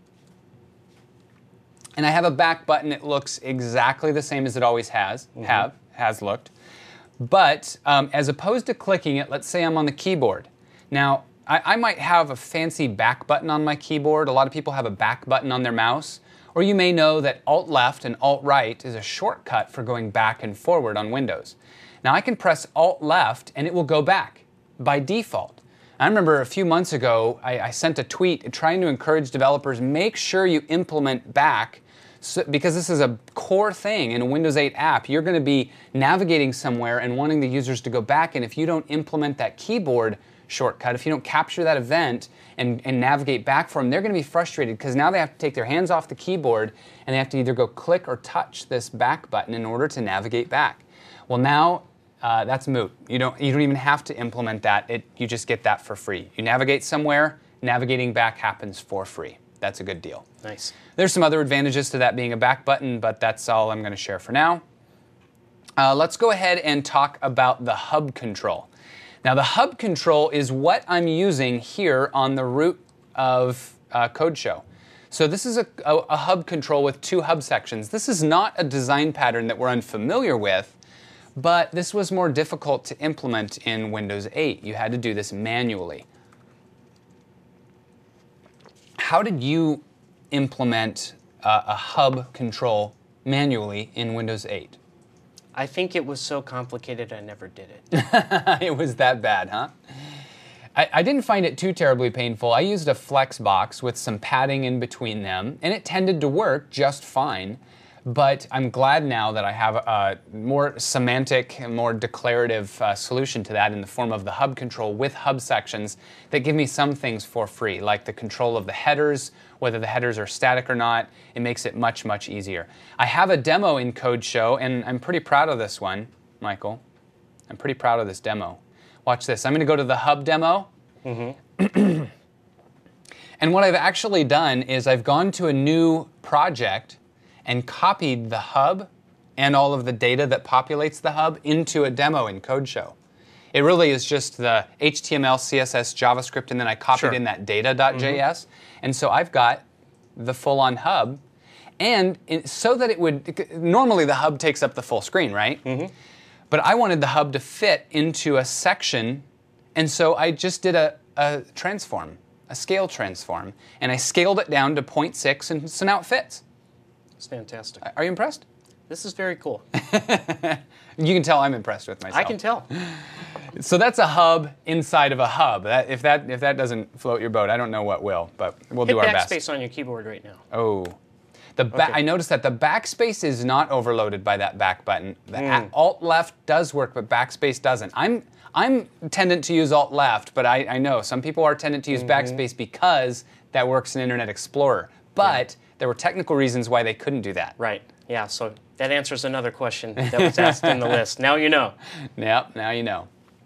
And I have a back button. It looks exactly the same as it always has, mm-hmm. have, has looked. But um, as opposed to clicking it, let's say I'm on the keyboard. Now, I, I might have a fancy back button on my keyboard. A lot of people have a back button on their mouse. Or you may know that Alt-Left and Alt-Right is a shortcut for going back and forward on Windows. Now I can press Alt-Left and it will go back by default. I remember a few months ago, I, I sent a tweet trying to encourage developers, make sure you implement back, so, because this is a core thing in a Windows eight app. You're going to be navigating somewhere and wanting the users to go back, and if you don't implement that keyboard shortcut, if you don't capture that event and, and navigate back for them, they're going to be frustrated because now they have to take their hands off the keyboard and they have to either go click or touch this back button in order to navigate back. Well, now uh, that's moot. You don't, you don't even have to implement that. It, you just get that for free. You navigate somewhere, navigating back happens for free. That's a good deal. Nice. There's some other advantages to that being a back button, but that's all I'm going to share for now. Uh, let's go ahead and talk about the hub control. Now, the hub control is what I'm using here on the root of uh, Code Show. So this is a, a, a hub control with two hub sections. This is not a design pattern that we're unfamiliar with, but this was more difficult to implement in Windows eight. You had to do this manually. How did you implement uh, a hub control manually in Windows eight? I think it was so complicated I never did it. It was that bad, huh? I, I didn't find it too terribly painful. I used a flex box with some padding in between them, and it tended to work just fine. But I'm glad now that I have a more semantic, more declarative uh, solution to that in the form of the hub control with hub sections that give me some things for free, like the control of the headers, whether the headers are static or not. It makes it much, much easier. I have a demo in Code Show, and I'm pretty proud of this one, Michael. I'm pretty proud of this demo. Watch this. I'm going to go to the hub demo. Mm-hmm. And what I've actually done is I've gone to a new project and copied the hub and all of the data that populates the hub into a demo in Code Show. It really is just the H T M L, C S S, JavaScript, and then I copied Sure. in that data.js. Mm-hmm. And so I've got the full-on hub. And in, so that it would, normally the hub takes up the full screen, right? Mm-hmm. But I wanted the hub to fit into a section, and so I just did a, a transform, a scale transform, and I scaled it down to zero point six, and so now it fits. It's fantastic. Are you impressed? This is very cool. You can tell I'm impressed with myself. I can tell. So that's a hub inside of a hub. That, if that if that doesn't float your boat, I don't know what will, but we'll Hit do our best. backspace on your keyboard right now. Oh. The ba- Okay. I noticed that the backspace is not overloaded by that back button. The Mm. Alt-Left does work, but backspace doesn't. I'm I'm tendent to use Alt-Left, but I, I know some people are tendent to use Mm-hmm. backspace because that works in Internet Explorer. But yeah. There were technical reasons why they couldn't do that. Right. Yeah, so that answers another question that was asked in the list. Now you know. Yep, now you know.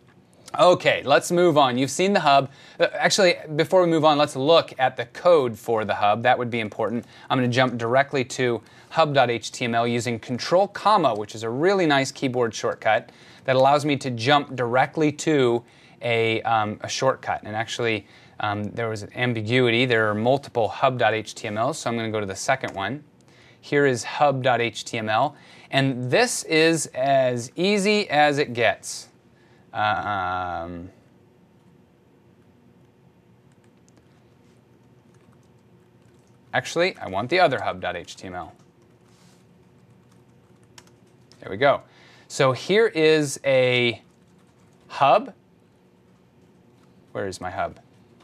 Okay, let's move on. You've seen the hub. Actually, before we move on, let's look at the code for the hub. That would be important. I'm going to jump directly to hub dot H T M L using Control Comma, which is a really nice keyboard shortcut that allows me to jump directly to a, um, a shortcut. And actually, um, there was an ambiguity. There are multiple hub dot H T M Ls, so I'm going to go to the second one. Here is hub dot H T M L, and this is as easy as it gets. Uh, um, actually, I want the other hub dot H T M L. There we go. So here is a hub. Where is my hub?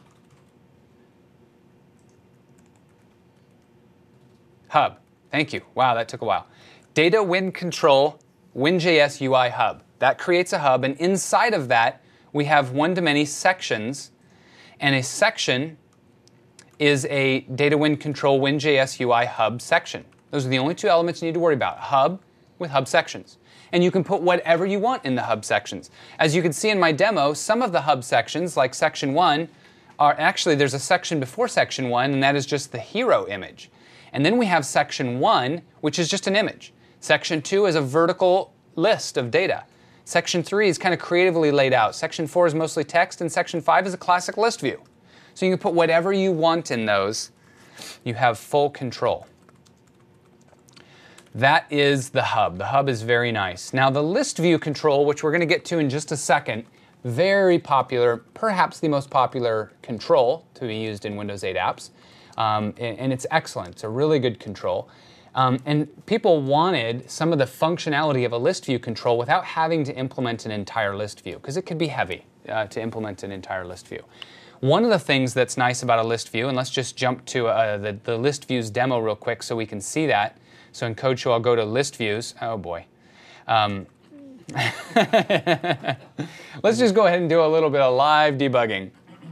Hub. Thank you. Wow, that took a while. Data Win Control WinJS U I Hub. That creates a hub, and inside of that, we have one-to-many sections, and a section is a Data Win Control WinJS U I Hub section. Those are the only two elements you need to worry about, hub with hub sections. And you can put whatever you want in the hub sections. As you can see in my demo, some of the hub sections, like section one, are actually, there's a section before section one, and that is just the hero image. And then we have section one, which is just an image. Section two is a vertical list of data. Section three is kind of creatively laid out. Section four is mostly text, and Section five is a classic list view. So you can put whatever you want in those. You have full control. That is the hub. The hub is very nice. Now the list view control, which we're going to get to in just a second, very popular, perhaps the most popular control to be used in Windows eight apps. Um, and, and it's excellent. It's a really good control. Um, and people wanted some of the functionality of a list view control without having to implement an entire list view, because it could be heavy uh, to implement an entire list view. One of the things that's nice about a list view, and let's just jump to uh, the, the list views demo real quick so we can see that. So in Code Show, I'll go to list views. Oh boy. Um, let's just go ahead and do a little bit of live debugging.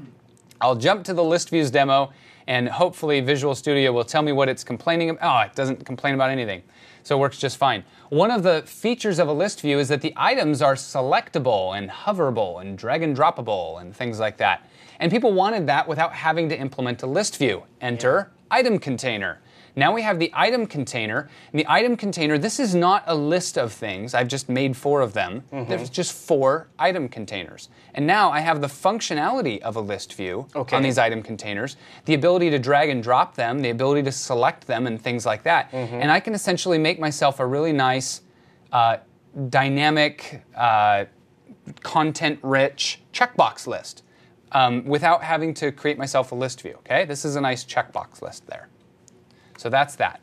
I'll jump to the list views demo, and hopefully Visual Studio will tell me what it's complaining about. Oh, it doesn't complain about anything. So it works just fine. One of the features of a list view is that the items are selectable and hoverable and drag and droppable and things like that. And people wanted that without having to implement a list view. Enter yeah. item container. Now we have the item container. And the item container, this is not a list of things. I've just made four of them. Mm-hmm. There's just four item containers. And now I have the functionality of a list view okay. on these item containers, the ability to drag and drop them, the ability to select them, and things like that. Mm-hmm. And I can essentially make myself a really nice, uh, dynamic, uh, content-rich checkbox list um, without having to create myself a list view. Okay, this is a nice checkbox list there. So that's that.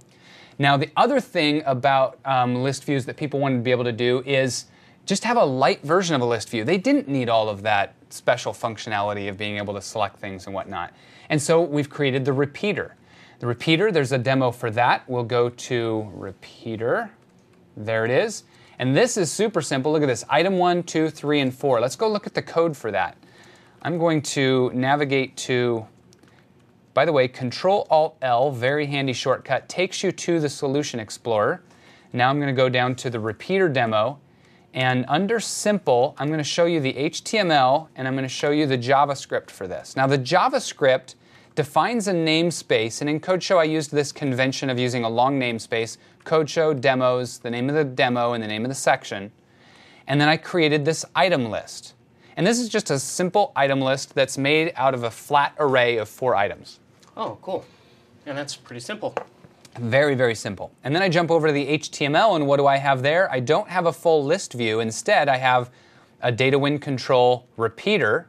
Now, the other thing about um, list views that people wanted to be able to do is just have a light version of a list view. They didn't need all of that special functionality of being able to select things and whatnot. And so we've created the repeater. The repeater, there's a demo for that. We'll go to repeater. There it is. And this is super simple. Look at this. Item one, two, three, and four. Let's go look at the code for that. I'm going to navigate to... By the way, Control Alt L, very handy shortcut, takes you to the Solution Explorer. Now I'm going to go down to the repeater demo, and under Simple, I'm going to show you the H T M L, and I'm going to show you the JavaScript for this. Now the JavaScript defines a namespace, and in Code Show I used this convention of using a long namespace, Code Show, demos, the name of the demo, and the name of the section, and then I created this item list. And this is just a simple item list that's made out of a flat array of four items. Oh, cool. And that's pretty simple. Very, very simple. And then I jump over to the H T M L, and what do I have there? I don't have a full list view. Instead, I have a data win control repeater.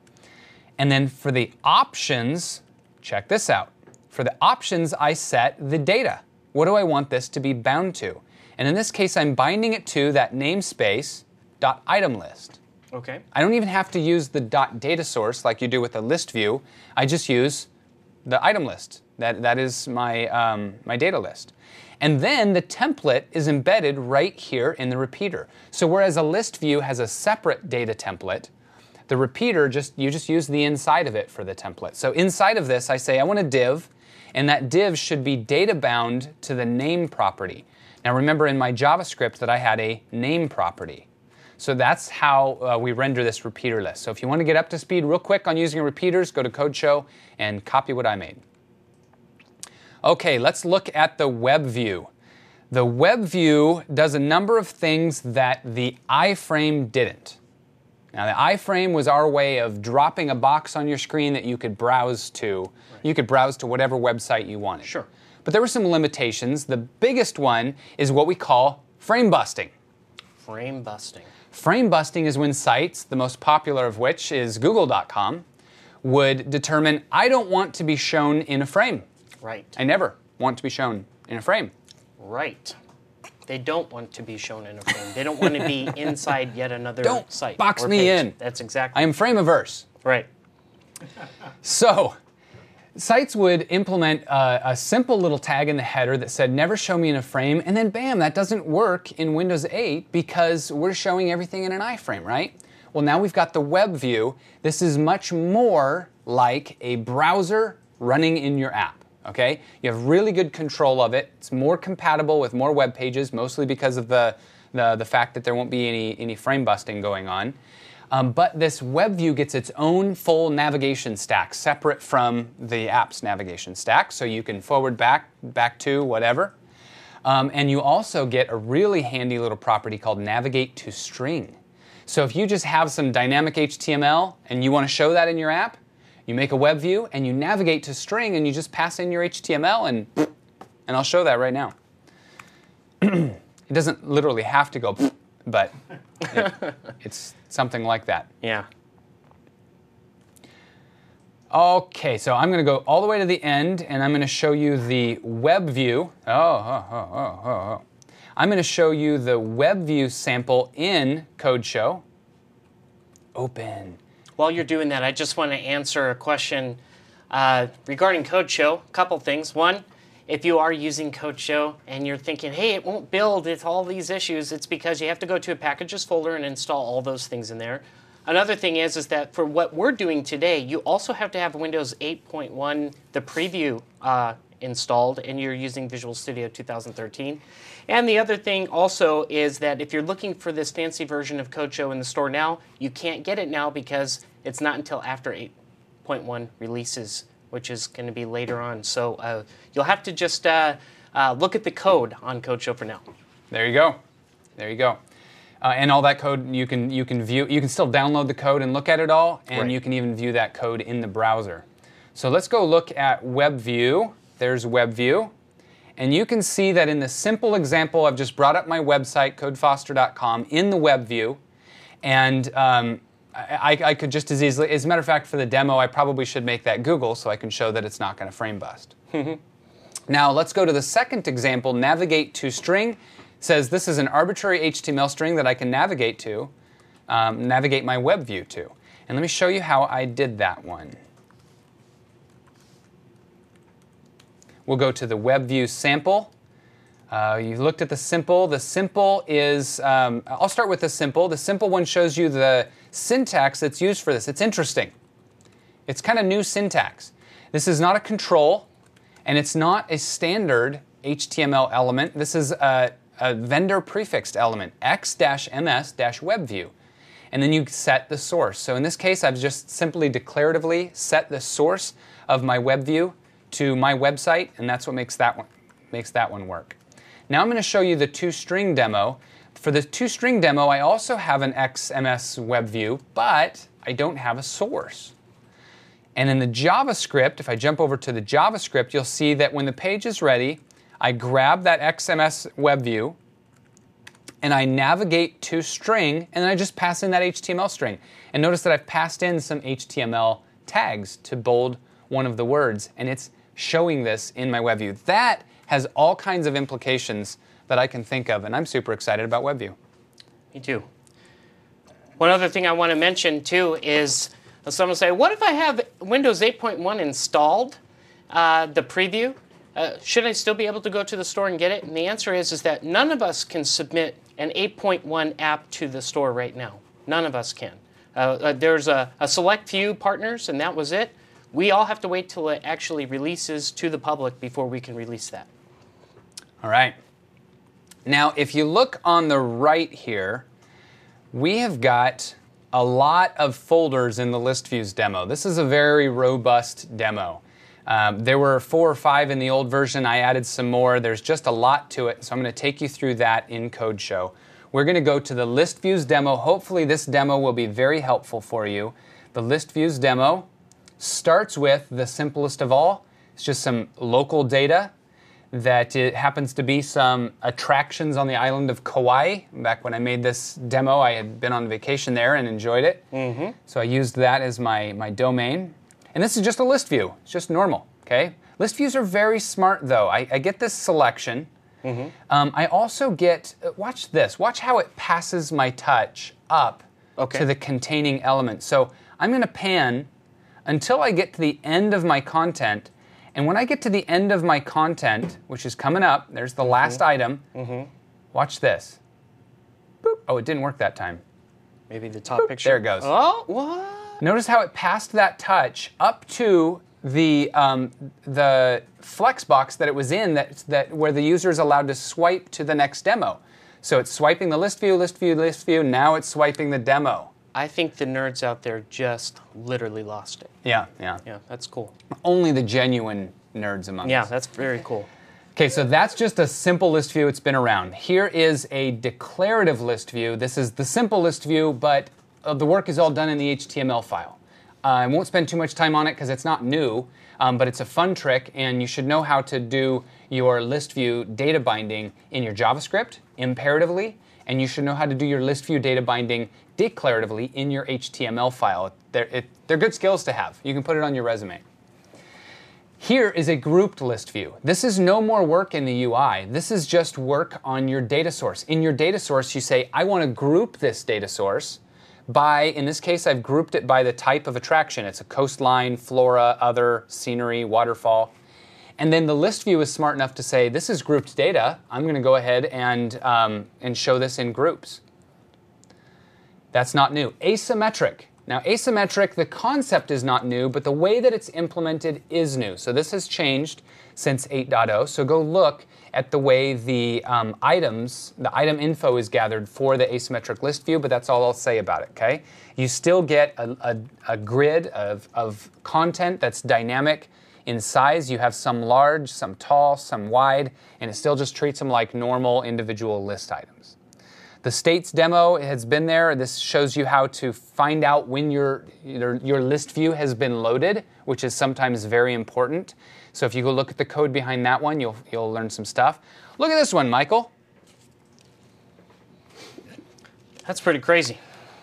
And then for the options, check this out. For the options, I set the data. What do I want this to be bound to? And in this case, I'm binding it to that namespace dot item list. Okay. I don't even have to use the dot data source like you do with a list view. I just use the item list. That, that is my, um, my data list. And then the template is embedded right here in the repeater. So whereas a list view has a separate data template, the repeater, just you just use the inside of it for the template. So inside of this, I say I want a div, and that div should be data bound to the name property. Now remember in my JavaScript that I had a name property. So that's how uh, we render this repeater list. So if you want to get up to speed real quick on using repeaters, go to CodeShow and copy what I made. Okay, let's look at the web view. The web view does a number of things that the iframe didn't. Now, the iframe was our way of dropping a box on your screen that you could browse to. Right. You could browse to whatever website you wanted. Sure. But there were some limitations. The biggest one is what we call frame busting. Frame busting. Frame busting is when sites, the most popular of which is Google dot com, would determine, I don't want to be shown in a frame. Right. I never want to be shown in a frame. Right. They don't want to be shown in a frame. They don't want to be inside yet another don't site. Box or me page. in. That's exactly. I am frame averse. Right. So, sites would implement a, a simple little tag in the header that said, never show me in a frame, and then bam, that doesn't work in Windows eight because we're showing everything in an iframe, right? Well, now we've got the web view. This is much more like a browser running in your app. Okay, you have really good control of it. It's more compatible with more web pages, mostly because of the, the, the fact that there won't be any, any frame busting going on. Um, but this web view gets its own full navigation stack, separate from the app's navigation stack, so you can forward, back, back to, whatever. Um, and you also get a really handy little property called Navigate to String. So if you just have some dynamic H T M L and you want to show that in your app, you make a web view and you navigate to string and you just pass in your H T M L and and I'll show that right now. It doesn't literally have to go, but it, it's something like that. Yeah. Okay, so I'm going to go all the way to the end and I'm going to show you the web view. Oh, oh, oh, oh, oh, oh. I'm going to show you the web view sample in CodeShow. Open. While you're doing that, I just want to answer a question uh, regarding CodeShow. A couple things. One, if you are using CodeShow and you're thinking, hey, it won't build, it's all these issues, it's because you have to go to a packages folder and install all those things in there. Another thing is, is that for what we're doing today, you also have to have Windows eight point one, the preview, uh, installed, and you're using Visual Studio two thousand thirteen. And the other thing also is that if you're looking for this fancy version of CodeShow in the store now, you can't get it now because it's not until after eight point one releases, which is going to be later on. So uh, you'll have to just uh, uh, look at the code on CodeShow for now. There you go. There you go. Uh, and all that code you can you can view. You can still download the code and look at it all, and right. you can even view that code in the browser. So let's go look at WebView. There's WebView. And you can see that in the simple example, I've just brought up my website, code foster dot com, in the web view. And um, I, I could just as easily, as a matter of fact, for the demo, I probably should make that Google so I can show that it's not going to frame bust. Now, let's go to the second example, navigate to string. It says this is an arbitrary H T M L string that I can navigate to, um, navigate my web view to. And let me show you how I did that one. We'll go to the web view sample. Uh, you looked at the simple. The simple is, um, I'll start with the simple. The simple one shows you the syntax that's used for this. It's interesting. It's kind of new syntax. This is not a control, and it's not a standard H T M L element. This is a, a vendor prefixed element, x-ms-webview. And then you set the source. So in this case, I've just simply declaratively set the source of my web view to my website, and that's what makes that one, makes that one work. Now I'm going to show you the toString demo. For the toString demo, I also have an X M S web view, but I don't have a source. And in the JavaScript, if I jump over to the JavaScript, you'll see that when the page is ready, I grab that X M S web view, and I navigate to string, and then I just pass in that H T M L string. And notice that I've passed in some H T M L tags to bold one of the words, and it's showing this in my web view. That has all kinds of implications that I can think of, and I'm super excited about WebView. Me too. One other thing I want to mention too is someone say, what if I have Windows eight point one installed, uh, the preview? Uh, should I still be able to go to the store and get it? And the answer is, is that none of us can submit an eight point one app to the store right now. None of us can. Uh, uh, there's a, a select few partners, and that was it. We all have to wait till it actually releases to the public before we can release that. All right. Now, if you look on the right here, we have got a lot of folders in the list views demo. This is a very robust demo. Um, there were four or five in the old version. I added some more. There's just a lot to it, so I'm going to take you through that in Code Show. We're going to go to the list views demo. Hopefully this demo will be very helpful for you. The list views demo starts with the simplest of all. It's just some local data that it happens to be some attractions on the island of Kauai. Back when I made this demo, I had been on vacation there and enjoyed it. Mm-hmm. So I used that as my, my domain. And this is just a list view. It's just normal, okay? List views are very smart, though. I, I get this selection. Mm-hmm. Um, I also get, watch this. Watch how it passes my touch up okay. to the containing element. So I'm going to pan until I get to the end of my content. And when I get to the end of my content, which is coming up, there's the last mm-hmm. item. Mm-hmm. Watch this. Boop. Oh, it didn't work that time. Maybe the top Boop. picture. There it goes. Oh, what? Notice how it passed that touch up to the um, the flex box that it was in, that that where the user is allowed to swipe to the next demo. So it's swiping the list view, list view, list view. Now it's swiping the demo. I think the nerds out there just literally lost it. Yeah, yeah. Yeah, that's cool. Only the genuine nerds among Yeah, us. that's very cool. Okay, so that's just a simple list view. It's been around. Here is a declarative list view. This is the simple list view, but uh, the work is all done in the H T M L file. Uh, I won't spend too much time on it because it's not new, um, but it's a fun trick, and you should know how to do your list view data binding in your JavaScript imperatively, and you should know how to do your list view data binding declaratively in your H T M L file. They're, it, they're good skills to have. You can put it on your resume. Here is a grouped list view. This is no more work in the U I. This is just work on your data source. In your data source, you say, I want to group this data source by, in this case, I've grouped it by the type of attraction. It's a coastline, flora, other, scenery, waterfall. And then the list view is smart enough to say, this is grouped data. I'm going to go ahead and, um, and show this in groups. That's not new. Asymmetric. Now, asymmetric, the concept is not new, but the way that it's implemented is new. So this has changed since eight point oh. So go look at the way the um, items, the item info is gathered for the asymmetric list view, but that's all I'll say about it, okay? You still get a, a, a grid of, of content that's dynamic in size. You have some large, some tall, some wide, and it still just treats them like normal individual list items. The states demo has been there. This shows you how to find out when your, your, your list view has been loaded, which is sometimes very important. So if you go look at the code behind that one, you'll, you'll learn some stuff. Look at this one, Michael. That's pretty crazy.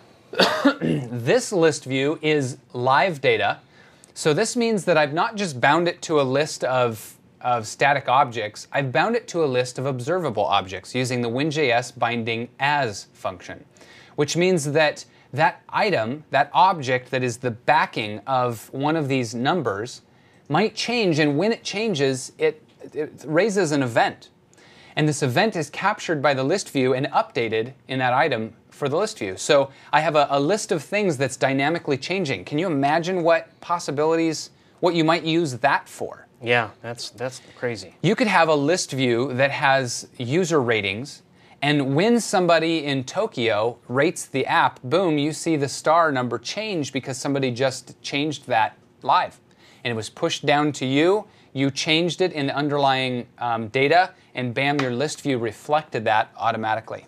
This list view is live data. So this means that I've not just bound it to a list of of static objects, I've bound it to a list of observable objects using the WinJS binding as function, which means that that item, that object that is the backing of one of these numbers might change, and when it changes, it, it raises an event. And this event is captured by the list view and updated in that item for the list view. So I have a, a list of things that's dynamically changing. Can you imagine what possibilities, what you might use that for? Yeah, that's that's crazy. You could have a list view that has user ratings, and when somebody in Tokyo rates the app, boom, you see the star number change because somebody just changed that live. And it was pushed down to you, you changed it in the underlying um, data, and bam, your list view reflected that automatically.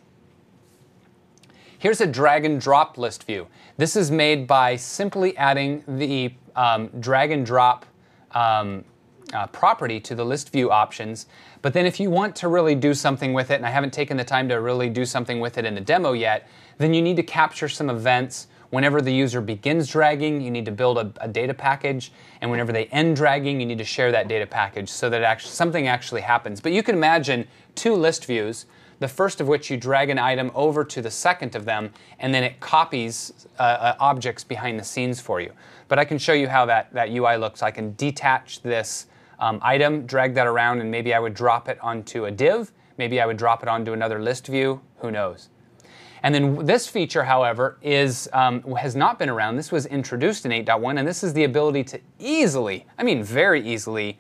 Here's a drag and drop list view. This is made by simply adding the um, drag and drop um, Uh, property to the list view options. But then if you want to really do something with it, and I haven't taken the time to really do something with it in the demo yet, then you need to capture some events. Whenever the user begins dragging, you need to build a, a data package, and whenever they end dragging, you need to share that data package so that actually, something actually happens. But you can imagine two list views, the first of which you drag an item over to the second of them, and then it copies uh, uh, objects behind the scenes for you. But I can show you how that, that U I looks. I can detach this Um, item, drag that around, and maybe I would drop it onto a div. Maybe I would drop it onto another list view. Who knows? And then this feature, however, is um, has not been around. This was introduced in eight point one, and this is the ability to easily, I mean very easily,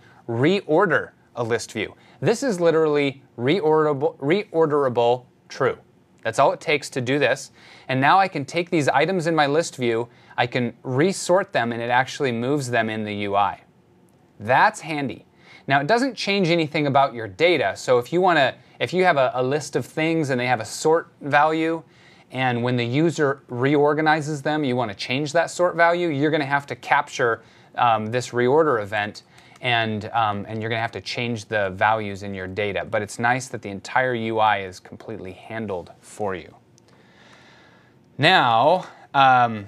reorder a list view. This is literally reorderable, reorderable true. That's all it takes to do this. And now I can take these items in my list view, I can resort them, and it actually moves them in the U I. That's handy. Now, it doesn't change anything about your data. So if you want to, if you have a, a list of things and they have a sort value, and when the user reorganizes them, you want to change that sort value, you're going to have to capture um, this reorder event, and um, and you're going to have to change the values in your data. But it's nice that the entire U I is completely handled for you. Now, um,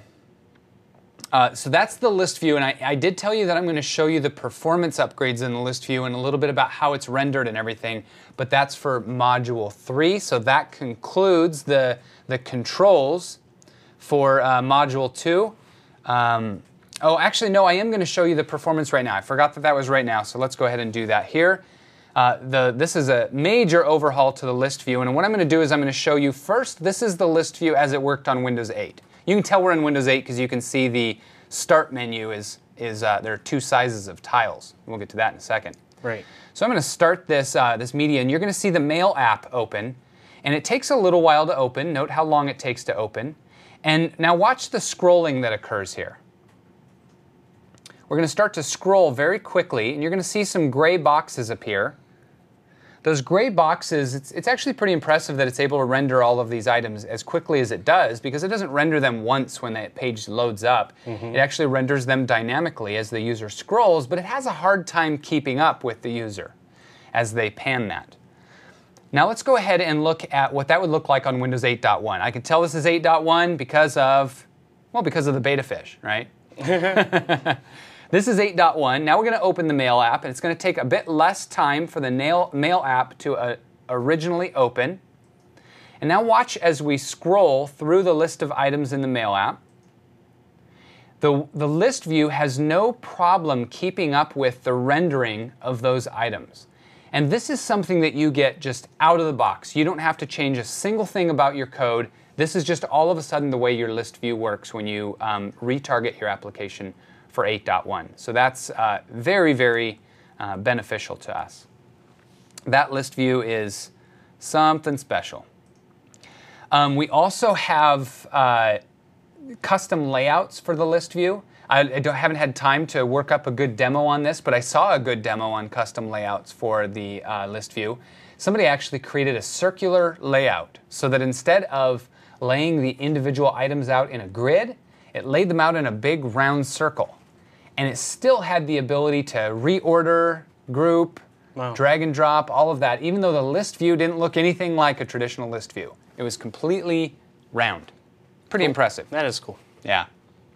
uh, so that's the list view, and I, I did tell you that I'm going to show you the performance upgrades in the list view and a little bit about how it's rendered and everything, but that's for module three, so that concludes the, the controls for uh, module two. Um, oh, actually, no, I am going to show you the performance right now. I forgot that that was right now, so let's go ahead and do that here. Uh, the, this is a major overhaul to the list view, and what I'm going to do is I'm going to show you first, this is the list view as it worked on Windows eight. You can tell we're in Windows eight because you can see the Start menu is, is uh, there are two sizes of tiles. We'll get to that in a second. Right. So I'm going to start this, uh, this media, and you're going to see the Mail app open, and it takes a little while to open. Note how long it takes to open. And now watch the scrolling that occurs here. We're going to start to scroll very quickly, and you're going to see some gray boxes appear. Those gray boxes, it's, it's actually pretty impressive that it's able to render all of these items as quickly as it does, because it doesn't render them once when the page loads up. Mm-hmm. It actually renders them dynamically as the user scrolls, but it has a hard time keeping up with the user as they pan that. Now let's go ahead and look at what that would look like on Windows eight point one. I can tell this is eight point one because of, well, because of the beta fish, right? This is eight point one. Now we're going to open the Mail app, and it's going to take a bit less time for the Mail, Mail app to uh, originally open. And now watch as we scroll through the list of items in the Mail app. The, the list view has no problem keeping up with the rendering of those items. And this is something that you get just out of the box. You don't have to change a single thing about your code. This is just all of a sudden the way your list view works when you um, retarget your application for eight point one. So that's uh, very, very uh, beneficial to us. That list view is something special. Um, we also have uh, custom layouts for the list view. I, I don't, haven't had time to work up a good demo on this, but I saw a good demo on custom layouts for the uh, list view. Somebody actually created a circular layout so that instead of laying the individual items out in a grid, it laid them out in a big round circle. And it still had the ability to reorder, group, wow. drag and drop, all of that, even though the list view didn't look anything like a traditional list view. It was completely round. Pretty cool. Impressive. That is cool. Yeah.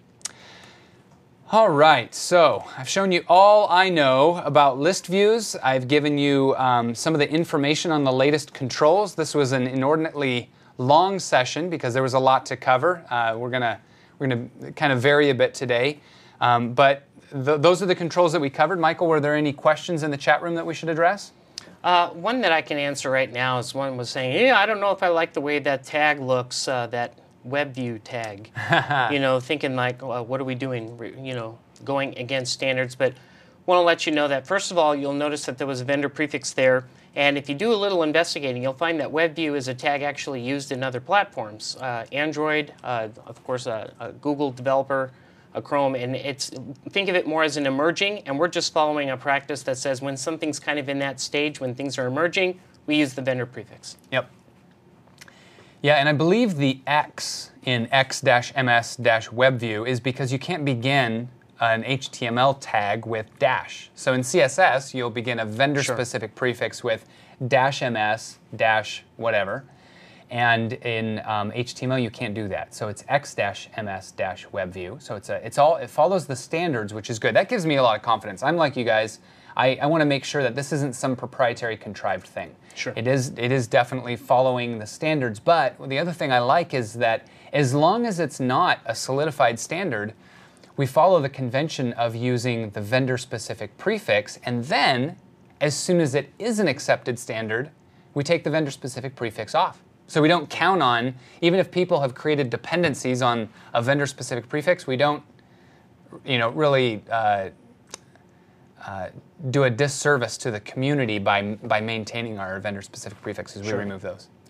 All right, so I've shown you all I know about list views. I've given you um, some of the information on the latest controls. This was an inordinately long session because there was a lot to cover. Uh, we're gonna we're gonna kind of vary a bit today. Um, but th those are the controls that we covered. Michael, were there any questions in the chat room that we should address? Uh, one that I can answer right now is one was saying, yeah, I don't know if I like the way that tag looks, uh, that WebView tag. You know, thinking like, well, what are we doing, you know, going against standards. But want to let you know that, first of all, you'll notice that there was a vendor prefix there. And if you do a little investigating, you'll find that WebView is a tag actually used in other platforms. Uh, Android, uh, of course, a, a Google developer, a Chrome, and it's, think of it more as an emerging, and we're just following a practice that says when something's kind of in that stage, when things are emerging, we use the vendor prefix. Yep. Yeah, and I believe the X in X M S WebView is because you can't begin an H T M L tag with dash. So in C S S, you'll begin a vendor-specific sure. prefix with dash ms dash whatever. And in um, H T M L, you can't do that. So it's X M S WebView. So it's a, it's all, it follows the standards, which is good. That gives me a lot of confidence. I'm like you guys. I, I want to make sure that this isn't some proprietary contrived thing. Sure. It is, it is definitely following the standards. But the other thing I like is that as long as it's not a solidified standard, we follow the convention of using the vendor-specific prefix, and then, as soon as it is an accepted standard, we take the vendor-specific prefix off. So we don't count on, even if people have created dependencies on a vendor-specific prefix, we don't, you know, really uh, uh, do a disservice to the community by by maintaining our vendor-specific prefixes. We sure. remove those. Yeah.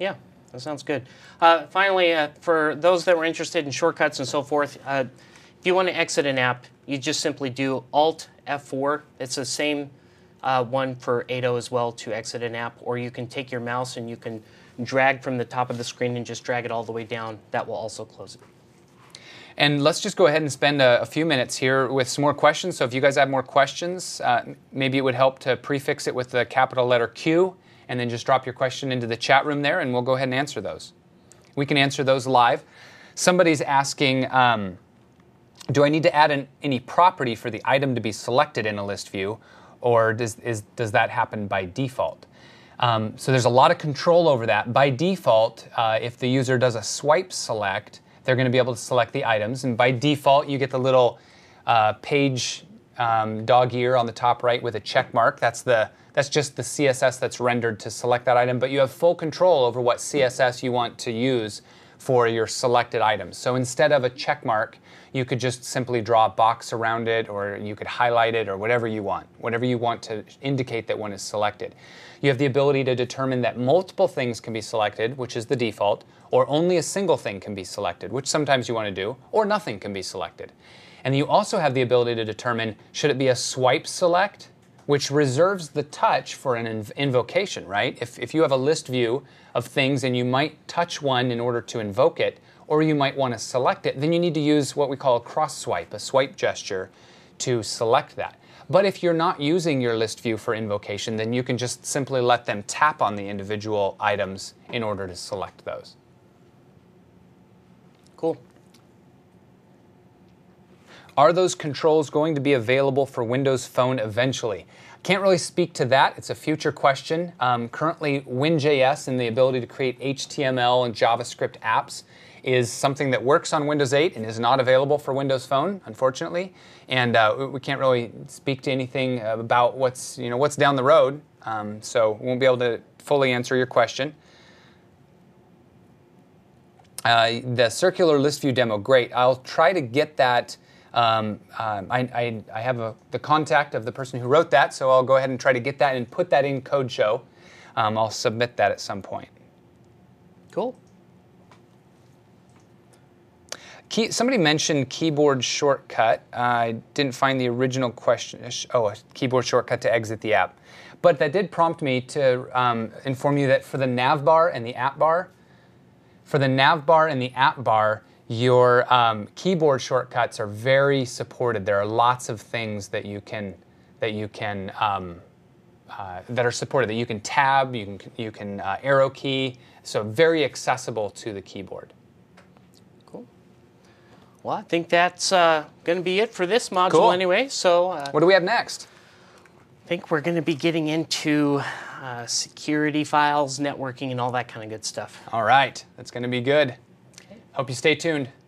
That sounds good. Uh, finally, uh, for those that were interested in shortcuts and so forth, uh, if you want to exit an app, you just simply do Alt F four. It's the same uh, one for eight point oh as well to exit an app, or you can take your mouse and you can drag from the top of the screen and just drag it all the way down. That will also close it. And let's just go ahead and spend a, a few minutes here with some more questions. So if you guys have more questions, uh, maybe it would help to prefix it with the capital letter Q, and then just drop your question into the chat room there, and we'll go ahead and answer those. We can answer those live. Somebody's asking, um, do I need to add an, any property for the item to be selected in a list view, or does, is, does that happen by default? Um, so there's a lot of control over that. By default, uh, if the user does a swipe select, they're going to be able to select the items. And by default, you get the little uh, page um, dog ear on the top right with a check mark. That's, the, that's just the C S S that's rendered to select that item. But you have full control over what C S S you want to use for your selected items. So instead of a check mark, you could just simply draw a box around it, or you could highlight it, or whatever you want, whatever you want to indicate that one is selected. You have the ability to determine that multiple things can be selected, which is the default, or only a single thing can be selected, which sometimes you want to do, or nothing can be selected. And you also have the ability to determine, should it be a swipe select, which reserves the touch for an inv- invocation, right? If, if you have a list view of things and you might touch one in order to invoke it, or you might want to select it, then you need to use what we call a cross swipe, a swipe gesture, to select that. But if you're not using your list view for invocation, then you can just simply let them tap on the individual items in order to select those. Cool. Are those controls going to be available for Windows Phone eventually? Can't really speak to that. It's a future question. Um, currently, WinJS and the ability to create H T M L and JavaScript apps is something that works on Windows eight and is not available for Windows Phone, unfortunately. And uh, we can't really speak to anything about what's, you know, what's down the road. Um, so we won't be able to fully answer your question. Uh, the circular list view demo, great. I'll try to get that. Um, um, I, I, I have a, the contact of the person who wrote that, so I'll go ahead and try to get that and put that in CodeShow. Um, I'll submit that at some point. Cool. Key, somebody mentioned keyboard shortcut. Uh, I didn't find the original question. Oh, a keyboard shortcut to exit the app. But that did prompt me to um, inform you that for the nav bar and the app bar, for the nav bar and the app bar, your um, keyboard shortcuts are very supported. There are lots of things that you can that you can um, uh, that are supported. That you can tab, you can you can uh, arrow key. So very accessible to the keyboard. Cool. Well, I think that's uh, going to be it for this module Cool. anyway. So uh, What do we have next? I think we're going to be getting into uh, security files, networking, and all that kind of good stuff. All right, that's going to be good. Hope you stay tuned.